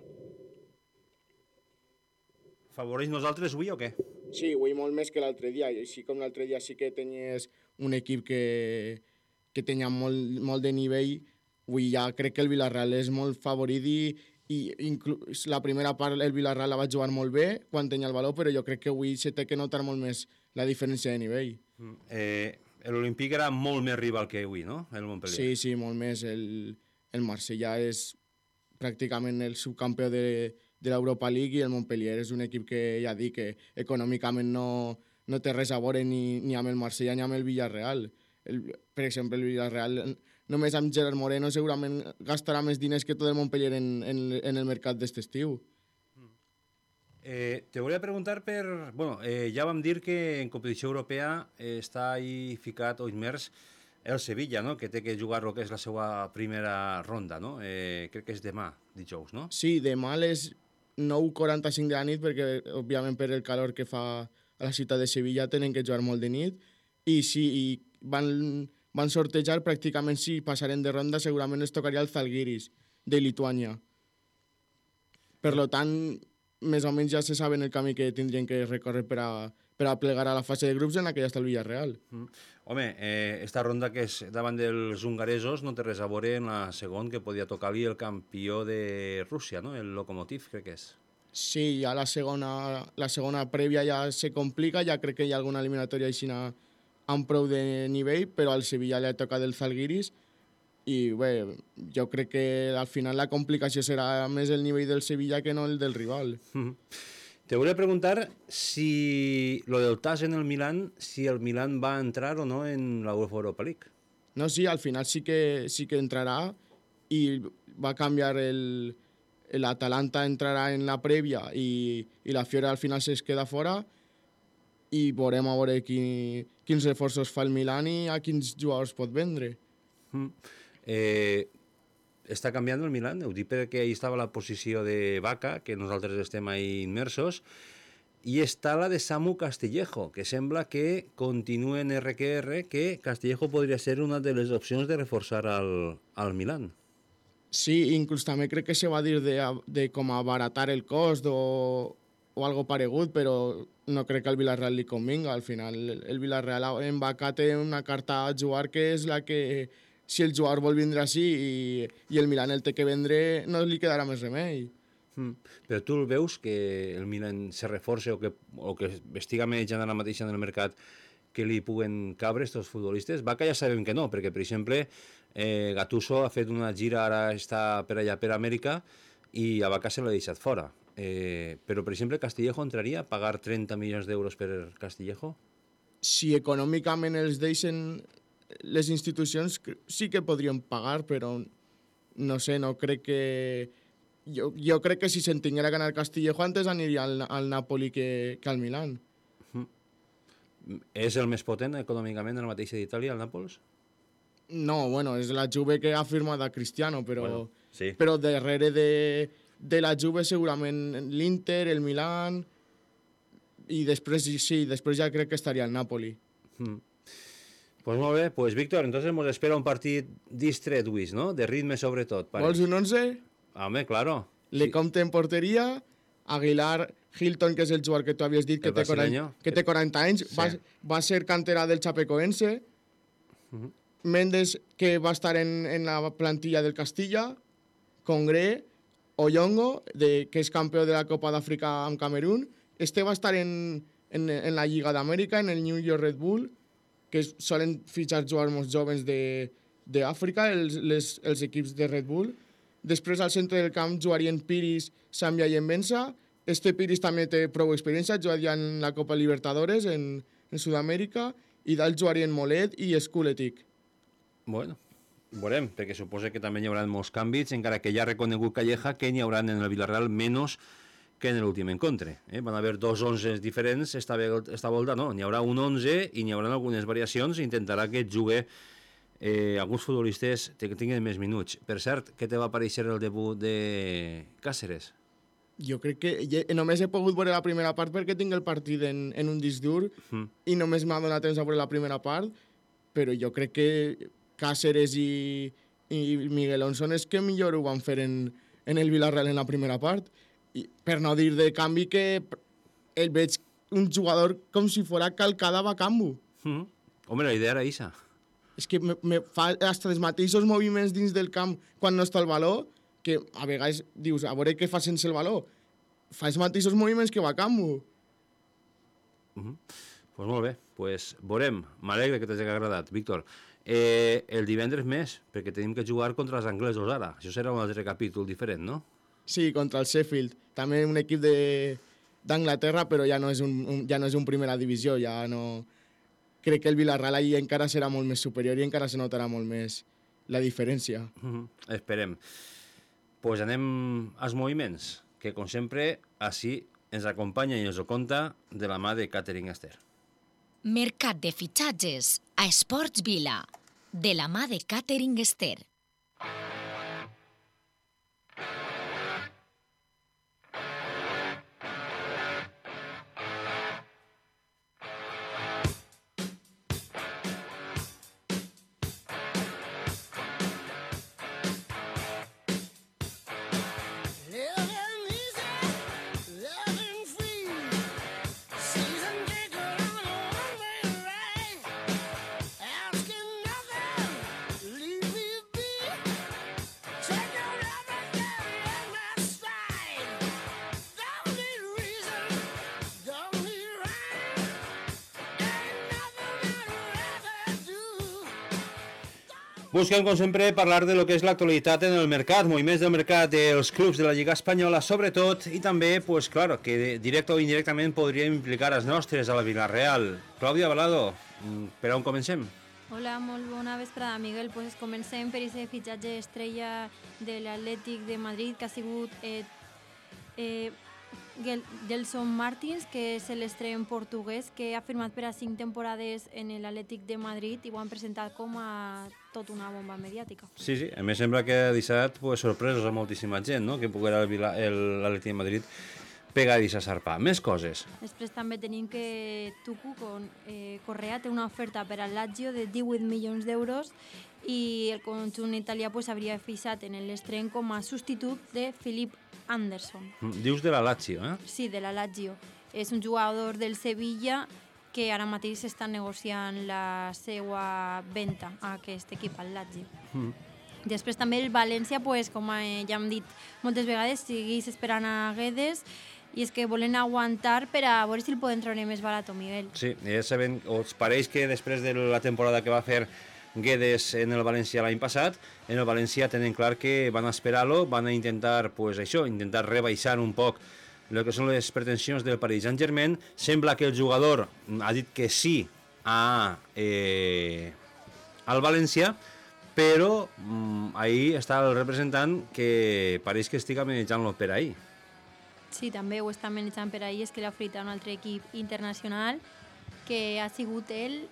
[SPEAKER 10] Favoreix nosaltres avui o què?
[SPEAKER 5] Sí, avui molt més que l'altre dia. Així com l'altre dia sí que tenies un equip que tenia molt de nivell, avui ja crec que el Villarreal és molt favorit i inclús la primera part el Villarreal la va jugar molt bé quan tenia el valor, però jo crec que avui se té que notar molt més la diferència de nivell.
[SPEAKER 10] L'Olímpic era molt més rival que avui, no? El Montpellier.
[SPEAKER 5] Sí, molt més. El Marsella és pràcticament el subcampió de l'Europa League i el Montpellier és un equip que ja dic que econòmicament no té res a veure ni amb el Marsella ni amb el Villarreal. Per exemple, el Villarreal només amb Gerard Moreno segurament gastarà més diners que tot el Montpellier en el mercat d'este estiu.
[SPEAKER 10] Te volia preguntar per... Bueno, ja vam dir que en competició europea està ahí ficat o immers el Sevilla, no? Que té que jugar el que és la seva primera ronda, no? Crec que és demà, dijous, no?
[SPEAKER 5] Sí, demà a les 9:45 de la nit, perquè, òbviament, per el calor que fa a la ciutat de Sevilla tenen que jugar molt de nit, i sí, van sortejar pràcticament si passaren de ronda, segurament es tocaria el Zalgiris, de Lituània. Per tant, més o menys ja se saben el camí que tindrien que recórrer per per a plegar a la fase de grups en la que ja està el Villarreal.
[SPEAKER 10] Home, esta ronda que és davant dels hongaresos no té res a veure en la segona, que podia tocar-li el campió de Rússia, no? El Lokomotiv, crec que és.
[SPEAKER 5] Sí, ja la segona prèvia ja se complica, ja crec que hi ha alguna eliminatòria així amb prou de nivell, però al Sevilla li ha tocat el Zalgiris i bé, jo crec que al final la complicació serà més el nivell del Sevilla que no el del rival.
[SPEAKER 10] Te volia preguntar si lo del TAS en el Milan, si el Milan va entrar o no en la UEFA Europa League.
[SPEAKER 5] No, sí, al final sí que entrarà i va canviar l'Atalanta entrarà en la prèvia i la Fiore al final es queda fora i veurem a veure quins reforços fa el Milan i a quins jugadors pot vendre.
[SPEAKER 10] Està canviant el Milan, ho dic perquè ahí estava la posició de Vaca, que nosaltres estem ahí immersos, i està la de Samu Castillejo, que sembla que continua en RQR, que Castillejo podria ser una de les opcions de reforçar al Milan.
[SPEAKER 5] Sí, inclús també crec que se va dir de com abaratar el cost o algo paregut, però no crec que al Villarreal li convinga. Al final, el Villarreal en Vaca té una carta a jugar que és la que, si el jugador vol vindre així i el Milan el té que vendre, no li quedarà més remei.
[SPEAKER 10] Però tu el veus que el Milan se reforça o que estiga menjant ara mateix en el mercat que li puguen cabre aquests futbolistes? Vaca ja sabem que no, perquè, per exemple, Gattuso ha fet una gira, ara està per allà per Amèrica, i a Vaca se l'ha deixat fora. Però, per exemple, Castillejo entraria a pagar 30 milions d'euros per Castillejo?
[SPEAKER 5] Si econòmicament els deixen les institucions, sí que podrien pagar, però no sé, no crec que... Jo crec que si se'n tinguera que anar al Castillejo antes aniria al Napoli que al Milan.
[SPEAKER 10] És el més potent econòmicament ara mateix d'Itàlia, el Nàpols?
[SPEAKER 5] No, bueno, és la Juve que ha firmat a Cristiano, però,
[SPEAKER 10] bueno, sí.
[SPEAKER 5] Però darrere de la Juve segurament l'Inter, el Milan, i després ja crec que estaria el Napoli.
[SPEAKER 10] Pues molt bé, pues Víctor, entonces nos espera un partit distret, ¿no? De ritme sobretot.
[SPEAKER 5] Vols un 11?
[SPEAKER 10] Home, claro.
[SPEAKER 5] Lecomte en porteria, Aguilar, Hilton, que és el jugador que tu havies dit que té 40 anys, sí. va ser cantera del Chapecoense, Méndez, que va estar en la plantilla del Castilla, Congré, Oyongo, que és campió de la Copa d'Àfrica amb Camerún, va estar en la Lliga d'Amèrica, en el New York Red Bull, que solen fitxar jugadors molt jovens d'Àfrica, els equips de Red Bull. Després, al centre del camp, jugarien Piris, Sambia i Envensa. Piris també té prou experiència, jugaria en la Copa Libertadores, en Sud-amèrica, i dalt jugarien Molet i Skuletic.
[SPEAKER 10] Bueno, veurem, perquè suposa que també hi haurà molts canvis, encara que ja ha reconegut Calleja que n'hi haurà en el Villarreal menys que en l'últim encontre. Van haver 2 11 diferents, esta volta no, n'hi haurà un 11 i n'hi haurà algunes variacions, i intentarà que jugui alguns futbolistes que tinguin més minuts. Per cert, què te va aparèixer el debut de Cáceres?
[SPEAKER 5] Jo crec que només he pogut veure la primera part perquè tinc el partit en un disc dur i només m'ha donat temps a veure la primera part, però jo crec que Cáceres i Miguelón són els que millor ho van fer en el Villarreal en la primera part. I per no dir de canvi que el veig un jugador com si fos calcada a Bakambu.
[SPEAKER 10] Home, la idea era això.
[SPEAKER 5] És que me fa hasta els mateixos moviments dins del camp quan no està el valor, que a vegades dius, a veure què fa sense el valor. Fa els mateixos moviments que Bakambu.
[SPEAKER 10] Pues molt bé, pues veurem. M'alegre que t'hagi agradat, Víctor. El divendres més, perquè tenim que jugar contra els anglesos ara. Això serà un altre capítol diferent, no?
[SPEAKER 5] Sí, contra el Sheffield. També un equip d'Anglaterra, però ja no és un primera divisió, ja no... Crec que el Villarreal ahir encara serà molt més superior i encara se notarà molt més la diferència.
[SPEAKER 10] Esperem. Pues anem als moviments, que com sempre, així ens acompanya i ens ho conta de la mà de Catherine Ester.
[SPEAKER 3] Mercat de fitxatges a Esports Vila, de la mà de Catherine Ester.
[SPEAKER 10] Busquem, com sempre, parlar de lo que és l'actualitat en el mercat, moviments del mercat dels clubs de la Lliga Espanyola, sobretot, i també, pues, claro, que directe o indirectament podríem implicar els nostres a la Villarreal. Clàudia Balado, per on comencem?
[SPEAKER 6] Hola, molt bona vesprada, Miguel. Pues comencem per aquest fitxatge estrella de l'Atlètic de Madrid, que ha sigut Gelson Martins, que és l'estrella portuguès, que ha firmat per a 5 temporades en l'Atlètic de Madrid i ho han presentat com a tot una bomba mediàtica.
[SPEAKER 10] Sí, a més sembla que ha deixat sorpresos a moltíssima gent, no? Que poguera l'Atlètic de Madrid pegar i s'assarpar. Més coses.
[SPEAKER 6] Després també tenim que Tucu Correa té una oferta per al Lazio de 18 milions d'euros i el conjunt italià hauria fixat en l'estreny com a substitut de Philip Anderson.
[SPEAKER 10] Dius de la Lazio, eh?
[SPEAKER 6] Sí, de la Lazio. És un jugador del Sevilla que ara mateix està negociant la seva venda a aquest equip, al Lazio. Després també el València, com ja hem dit moltes vegades, segueix esperant a Guedes i és que volen aguantar per a veure si el poden treure més barat, Miguel.
[SPEAKER 10] Sí, ja sabem, us pareix que després de la temporada que va fer Guedes en el València l'any passat, en el València tenen clar que van esperar-lo, van a intentar, intentar rebaixar un poc el que són les pretensions del Paris Saint-Germain. Sembla que el jugador ha dit que sí al València, però ahí està el representant que pareix que estigui manejant-lo per ahí.
[SPEAKER 6] Sí, també ho està manejant per ahí, és que l'ha oferit a un altre equip internacional que ha sigut ell...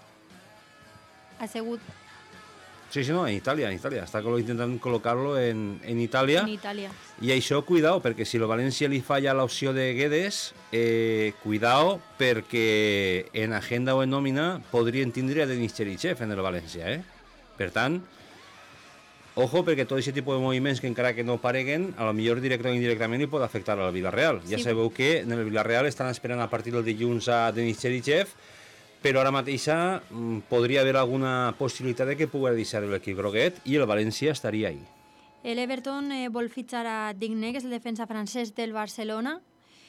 [SPEAKER 10] Sí, no, en Itàlia. Està intentant col·locar-lo en Itàlia.
[SPEAKER 6] En Itàlia.
[SPEAKER 10] I això, cuidao, perquè si el València li falla l'opció de Guedes, cuidao, perquè en agenda o en nòmina podrien tindre a Denis Cherichev en el València, Per tant, ojo, perquè tot aquest tipus de moviments que encara que no pareguen, a lo millor directe o indirectament li pot afectar al Villarreal. Ja sabeu que en el Villarreal estan esperant a partir del dilluns a Denis Cherichev, però ara mateixa podria haver alguna possibilitat de que pugui deixar l'equip groguet i el València estaria ahí.
[SPEAKER 6] L'Everton vol fitxar a Digne, que és el defensa francès del Barcelona,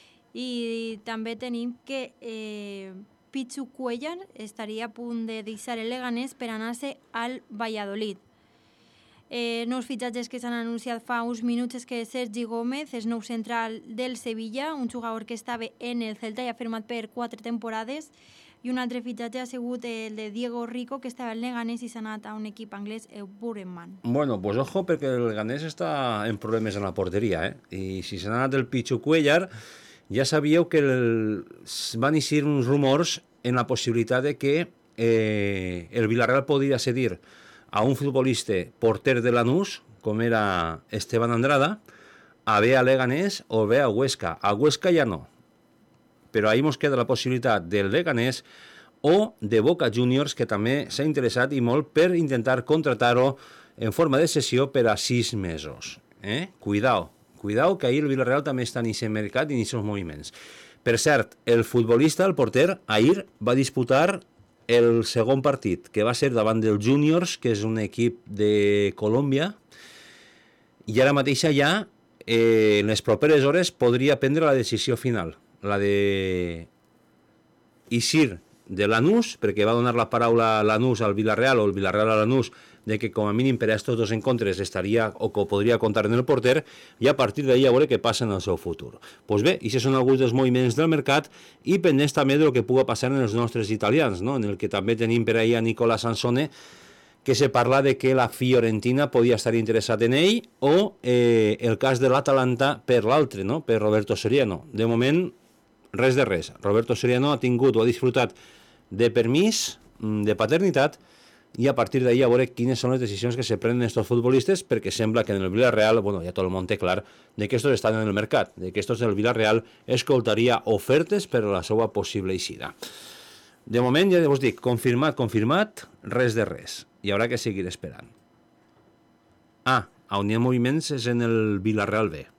[SPEAKER 6] i també tenim que Pichu Cuellar estaria a punt de deixar el Leganés per anar-se al Valladolid. Nous fitxatges que s'han anunciat fa uns minuts és que Sergi Gómez és nou central del Sevilla, un jugador que estava en el Celta i ha firmat per 4 temporades, i un altre fitxatge ha sigut el de Diego Rico, que estava al Leganés i s'ha anat a un equip anglès, el Bournemouth.
[SPEAKER 10] Bueno, pues ojo, perquè el Leganés està en problemes en la porteria, i si s'ha anat el Pichu Cuellar, ja sabíeu que van eixir uns rumors en la possibilitat de que el Villarreal podria cedir a un futbolista porter de Lanús, com era Esteban Andrada, a bé a Leganés o bé a Huesca. A Huesca ja no, però ahí ens queda la possibilitat del Leganés o de Boca Juniors, que també s'ha interessat i molt per intentar contratar-ho en forma de cessió per a 6 mesos. Cuidao, que ahir el Villarreal també està en aquest mercat i en aquests moviments. Per cert, el futbolista, el porter, ahir va disputar el segon partit, que va ser davant del Juniors, que és un equip de Colòmbia, i ara mateixa ja, en les properes hores, podria prendre la decisió final, la de eixir de Lanús, perquè va donar la paraula a Lanús al Villarreal o el Villarreal a Lanús, de que com a mínim per a estos dos encontres estaria o que podria comptar en el porter, i a partir d'ahí a veure què passa en el seu futur. Doncs bé, aquests són alguns dels moviments del mercat i pendents també del que pugui passar en els nostres italians, no? En el que també tenim per ahí a Nicola Sansone, que se parla de que la Fiorentina podia estar interessat en ell, o el cas de l'Atalanta per l'altre, no? Per Roberto Soriano. De moment, res de res. Roberto Soriano ha tingut o ha disfrutat de permís, de paternitat, i a partir d'ahí a veure quines són les decisions que se prenen estos futbolistes, perquè sembla que en el Villarreal, bueno, ja tot el món té clar, de que estos estan en el mercat, de que estos del Villarreal escoltaria ofertes per a la seva possible eixida. De moment, ja us dic, confirmat, res de res. Hi haurà que seguir esperant. On hi ha moviments és en el Villarreal B.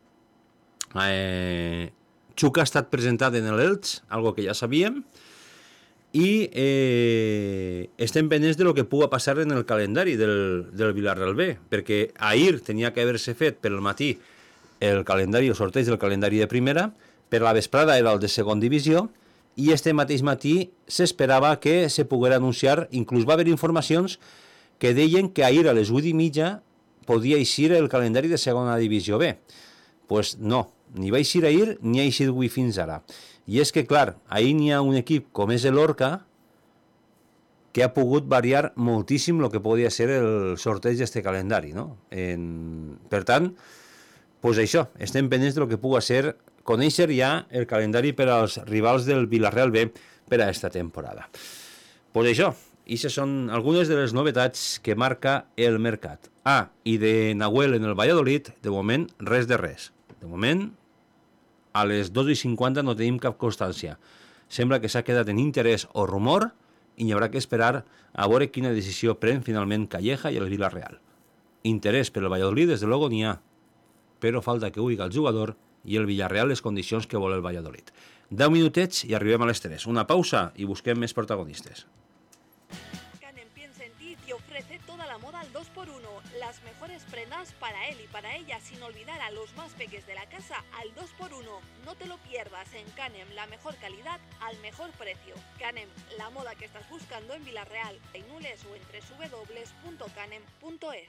[SPEAKER 10] Chuca ha estat presentat en l'Elx, algo que ja sabíem, i estem pendents de lo que pugui passar en el calendari del Villarreal B, perquè ahir tenia que haver-se fet per al matí el sorteig del calendari de primera, per la vesprada era el de segon divisió, i este mateix matí s'esperava que se poguera anunciar, inclús va haver informacions que deien que ahir a les 8:30 podia eixir el calendari de segona divisió B. Pues no, ni va eixir ahir ni ha eixit avui fins ara. I és que, clar, ahir n'hi ha un equip com és l'Orca que ha pogut variar moltíssim el que podia ser el sorteig d'aquest calendari, no? Per tant, pues això, estem pendents del que pugui ser conèixer ja el calendari per als rivals del Villarreal B per a aquesta temporada. Pues això, aquestes són algunes de les novetats que marca el mercat. I de Nahuel en el Valladolid, de moment, res de res. De moment, a les 2:50 no tenim cap constància. Sembla que s'ha quedat en interès o rumor i hi haurà que esperar a veure quina decisió pren finalment Calleja i el Villarreal. Interès per el Valladolid, des de luego, n'hi ha, però falta que ho digui el jugador i el Villarreal les condicions que vol el Valladolid. 10 minutets i arribem a les 3. Una pausa i busquem més protagonistes.
[SPEAKER 7] Canem piensa en ti y ofrece toda la moda al 2x1. Las mejores prendas para él y para ella, sin olvidar a los más peques de la casa al 2x1. No te lo pierdas en Canem, la mejor calidad al mejor precio. Canem, la moda que estás buscando en Villarreal, en Nules o en www.canem.es.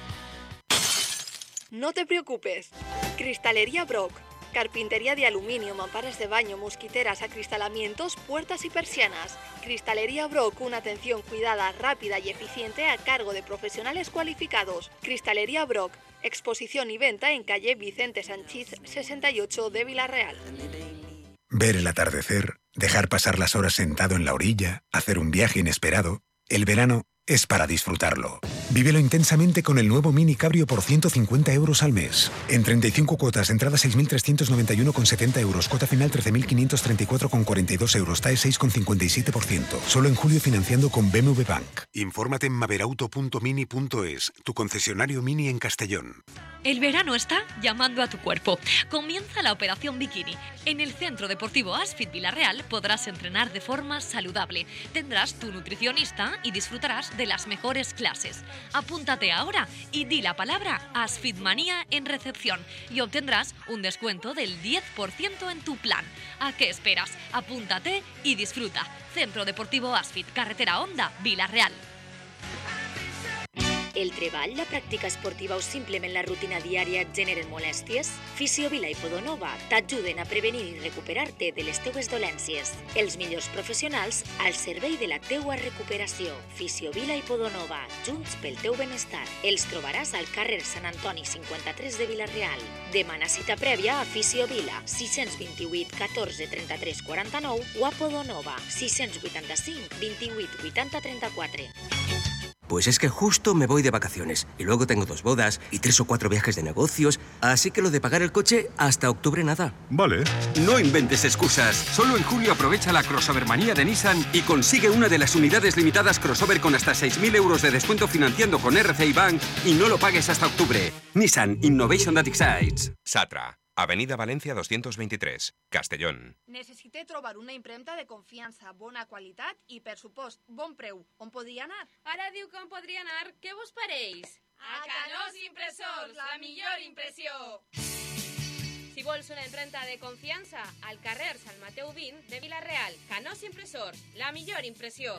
[SPEAKER 7] No te preocupes. Cristalería Brock. Carpintería de aluminio, mamparas de baño, mosquiteras, acristalamientos, puertas y persianas. Cristalería Brock, una atención cuidada, rápida y eficiente a cargo de profesionales cualificados. Cristalería Brock, exposición y venta en calle Vicente Sanchís 68 de Villarreal.
[SPEAKER 8] Ver el atardecer, dejar pasar las horas sentado en la orilla, hacer un viaje inesperado. El verano es para disfrutarlo. Vívelo intensamente con el nuevo Mini Cabrio por 150 euros al mes. En 35 cuotas, entrada 6.391,70 euros, cuota final 13.534,42 euros, TAE 6,57%. Solo en julio financiando con BMW Bank. Infórmate en maverauto.mini.es, tu concesionario Mini en Castellón.
[SPEAKER 9] El verano está llamando a tu cuerpo. Comienza la Operación Bikini. En el Centro Deportivo Asfit Villarreal podrás entrenar de forma saludable. Tendrás tu nutricionista y disfrutarás de las mejores clases. Apúntate ahora y di la palabra Asfitmanía en recepción y obtendrás un descuento del 10% en tu plan. ¿A qué esperas? Apúntate y disfruta. Centro Deportivo Asfit, carretera Honda, Villarreal.
[SPEAKER 11] El treball, la pràctica esportiva o simplement la rutina diària et generen molèsties? Fisiovila i Podonova t'ajuden a prevenir i recuperar-te de les teues dolències. Els millors professionals al servei de la teua recuperació. Fisiovila i Podonova, junts pel teu benestar. Els trobaràs al carrer Sant Antoni 53 de Villarreal. Demana cita prèvia a Fisiovila, 628 14 33 49 o a Podonova, 685 28 80 34.
[SPEAKER 12] Pues es que justo me voy de vacaciones y luego tengo 2 bodas y 3 o 4 viajes de negocios, así que lo de pagar el coche hasta octubre nada.
[SPEAKER 13] Vale. No inventes excusas. Solo en julio aprovecha la crossovermanía de Nissan y consigue una de las unidades limitadas crossover con hasta 6.000 euros de descuento financiando con RCI Bank y no lo pagues hasta octubre. Nissan Innovation that excites.
[SPEAKER 14] Satra, Avenida Valencia 223, Castellón.
[SPEAKER 7] Necessite trobar una impremta de confiança, bona qualitat i, per supost, bon preu. On podria anar?
[SPEAKER 15] Ara diu que on podria anar. Què vos pareix?
[SPEAKER 7] A Canós Impressors, la millor impressió!
[SPEAKER 15] Si vols una impremta de confiança, al carrer Sant Mateu 20 de Villarreal. Canós Impressors, la millor impressió.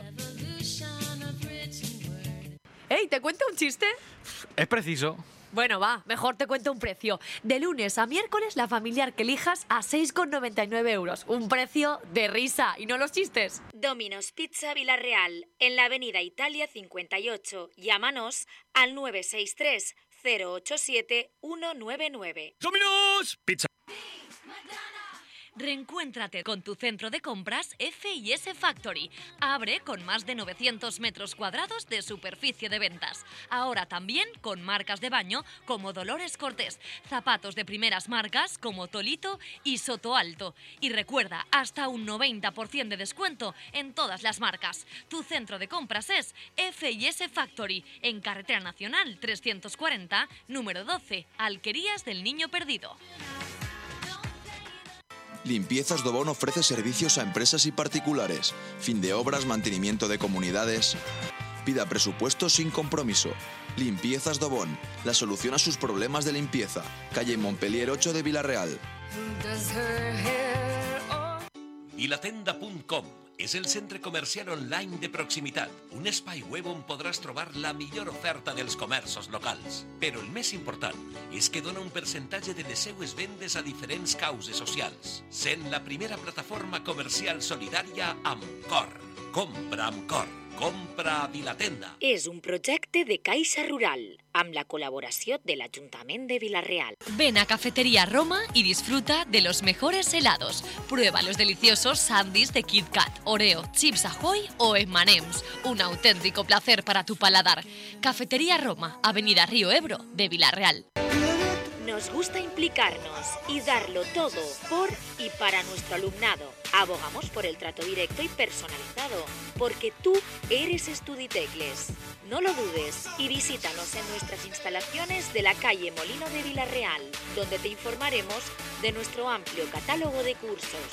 [SPEAKER 16] Hey, ¿te cuento un chiste?
[SPEAKER 17] Es preciso.
[SPEAKER 16] Bueno, va, mejor te cuento un precio. De lunes a miércoles, la familiar que elijas a 6,99 euros. Un precio de risa, y no los chistes.
[SPEAKER 11] Domino's Pizza Villarreal, en la avenida Italia 58. Llámanos al 963 087 199.
[SPEAKER 17] ¡Domino's Pizza!
[SPEAKER 9] Reencuéntrate con tu centro de compras F&S Factory. Abre con más de 900 metros cuadrados de superficie de ventas. Ahora también con marcas de baño como Dolores Cortés, zapatos de primeras marcas como Tolito y Soto Alto. Y recuerda, hasta un 90% de descuento en todas las marcas. Tu centro de compras es F&S Factory, en Carretera Nacional 340, número 12, Alquerías del Niño Perdido.
[SPEAKER 18] Limpiezas Dobón ofrece servicios a empresas y particulares, fin de obras, mantenimiento de comunidades. Pida presupuesto sin compromiso. Limpiezas Dobón, la solución a sus problemas de limpieza. Calle Montpellier 8 de Villarreal.
[SPEAKER 2] Y la Tenda.com,
[SPEAKER 4] és el centre comercial online de proximitat, un espai web on podràs trobar la millor oferta dels comerços locals. Però el més important és que dona un percentatge de les seues vendes a diferents causes socials, sent la primera plataforma comercial solidària amb cor. Compra amb cor. Compra a Vilatenda.
[SPEAKER 11] És un projecte de Caixa Rural, amb la colaboració de l'Ajuntament de Vila-real.
[SPEAKER 9] Ven a Cafetería Roma y disfruta de los mejores helados. Prueba los deliciosos sándwiches de Kit Kat, Oreo, Chips Ahoy o M&M's. Un auténtico placer para tu paladar. Cafetería Roma, Avenida Río Ebro, de Vila-real.
[SPEAKER 11] Nos gusta implicarnos y darlo todo por y para nuestro alumnado. Abogamos por el trato directo y personalizado, porque tú eres Estuditecles. No lo dudes y visítanos en nuestras instalaciones de la calle Molino de Vila-real, donde te informaremos de nuestro amplio catálogo de cursos.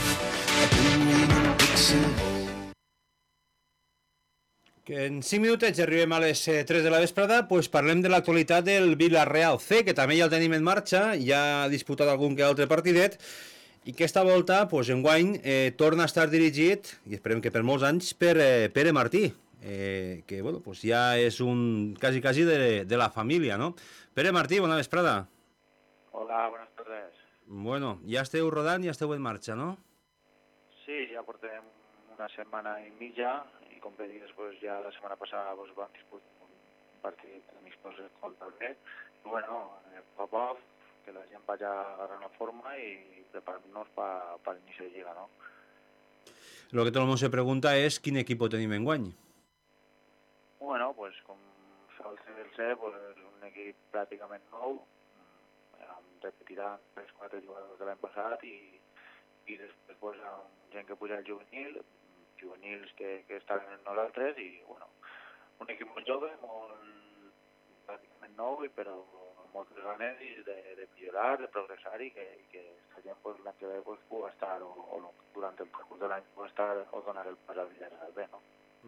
[SPEAKER 10] Que en 5 minutets arribem a les 3 de la vesprada, pues parlem de l'actualitat del Vila-real C, que també ja el tenim en marxa, ja ha disputat algun que altre partidet, i aquesta volta, pues, enguany, torna a estar dirigit, i esperem que per molts anys, per Pere Martí, que bueno, pues ja és un quasi de la família, no? Pere Martí, bona vesprada.
[SPEAKER 19] Hola, buenas tardes.
[SPEAKER 10] Bueno, ja esteu rodant, ja esteu en marxa, no?
[SPEAKER 19] Sí, ja portem una setmana i mitja, i com bé digues, pues, ja la setmana passada pues, vam disputar un partit amistós contra el Bec, i bueno, poc a poc, que la gent vaya agarrant la forma i preparant-nos per l'inici de Lliga, ¿no?
[SPEAKER 10] Lo que todo el mundo se pregunta es ¿quién equipo tenim enguany?
[SPEAKER 19] Bueno, pues com sol ser el C, pues, un equip pràcticament nou, repetirà 3-4 jugadors de l'any passat i després pues, gent que puja al juvenil, juvenils que estaven en nosaltres i bueno, un equip molt jove, molt pràcticament nou, però amb moltes ganes de millorar, de progressar i que esta gent pues, l'any que ve pues, pugui estar o durant el curs de l'any pugui estar o donar el pas al Villarreal B, no?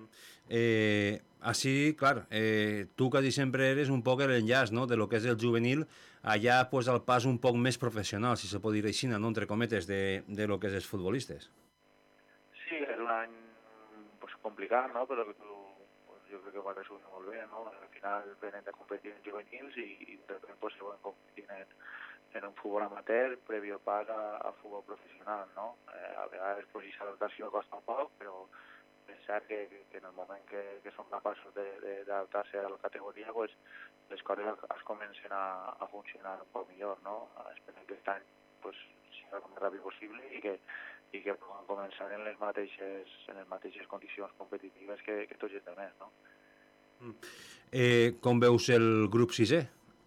[SPEAKER 10] Así, claro, tú casi siempre eres un poco el enllaç, ¿no?, de lo que es el juvenil, allá pues al pas un poc més professional, si se pot dir així, no?, entre cometes, de lo que és els futbolistes.
[SPEAKER 19] Sí, és un any pues, complicat, no?, però que tu, pues, jo crec que va resumir molt bé, no? Al final venen de competir en juvenils i de repente pues, se van competir en un futbol amateur previo pas a futbol professional, no? A vegades pues, aquesta adaptació costa un poc, però és cert que en el moment que són capaços d'adaptar-se a la categoria, pues, les coses es comencen a funcionar un poc millor, no? Esperem que aquest any pues, sigui el més ràpid possible i que puguem començar en les mateixes condicions competitives que tots els altres, no?
[SPEAKER 10] Com veus el grup 6è?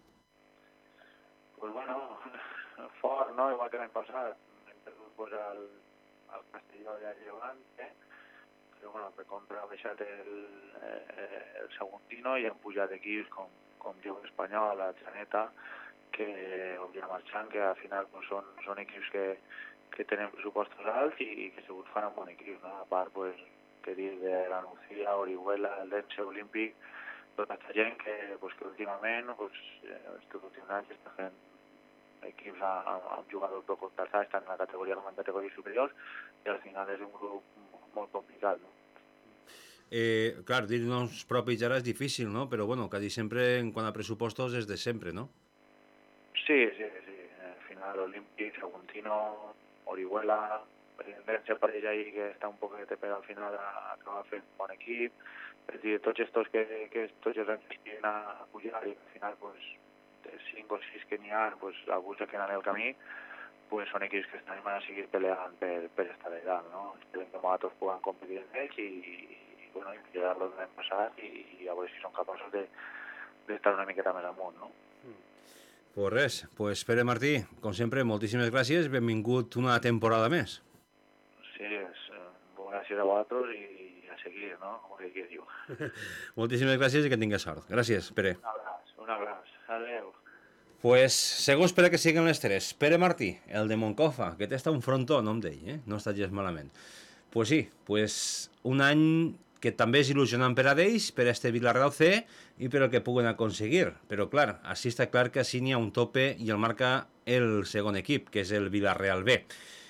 [SPEAKER 19] Pues bueno, fort, no? Igual que l'any passat. Hem perdut pues, el Castelló i el Llevant, però bueno, per contra ha deixat el Saguntino i han pujat equips com Lleó Espanyol, la Xaneta, o Villamarchant, que al final pues, són equips que tenen pressupostos alts i que segur fan un bon equip, no? A part, pues, que dir de la Nucía, Orihuela, el Dense Olímpic, tota aquesta gent que últimament, estos últims anys, està fent equips amb jugadors pro contrastats, estan en la categoria com en categories superiors, i al final és un grup molt complicat, no?
[SPEAKER 10] Clar, dir noms propis ara és difícil, no? Però bueno, quasi sempre, en quant a pressupostos, és de sempre, no?
[SPEAKER 19] Sí. Al final, Olímpic, Saguntino, Orihuela, el Dense apareix ahí que està un poquet, però al final acaba fent un bon equip. És dir, tots estos que tots els anys estiguen a pujar i al final, pues, de 5 o 6 que n'hi ha, pues, alguns que queden en el camí, pues, són equips que estan a seguir peleant per estar allà, no? Esperem que nosaltres puguem competir amb ells i bueno, millorar-los l'any passat i a veure si són capaços d'estar una miqueta més amunt, no?
[SPEAKER 10] Pues res, pues Pere Martí, com sempre, moltíssimes gràcies, benvingut una temporada més.
[SPEAKER 19] Sí, gràcies a vosaltres i a seguir, no? Com que diu.
[SPEAKER 10] Moltíssimes gràcies i que tingues sort. Gràcies, Pere.
[SPEAKER 19] Un abraç. Adéu.
[SPEAKER 10] Pues, segons per que siguin les 3, Pere Martí, el de Moncofa, que té està un frontó, nom d'ell, no està gens malament. Pues sí, pues un any que també és il·lusionant per a ells, per a este Vila-real C i per el que puguen aconseguir. Però, clar, així està clar que així n'hi ha un tope i el marca el segon equip, que és el Vila-real B.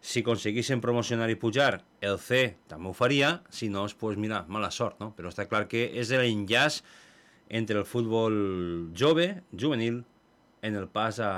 [SPEAKER 10] Si aconseguissin promocionar i pujar, el C també ho faria, si no, pues mira, mala sort, no? Però està clar que és l'enllaç entre el futbol jove, juvenil, en el pas a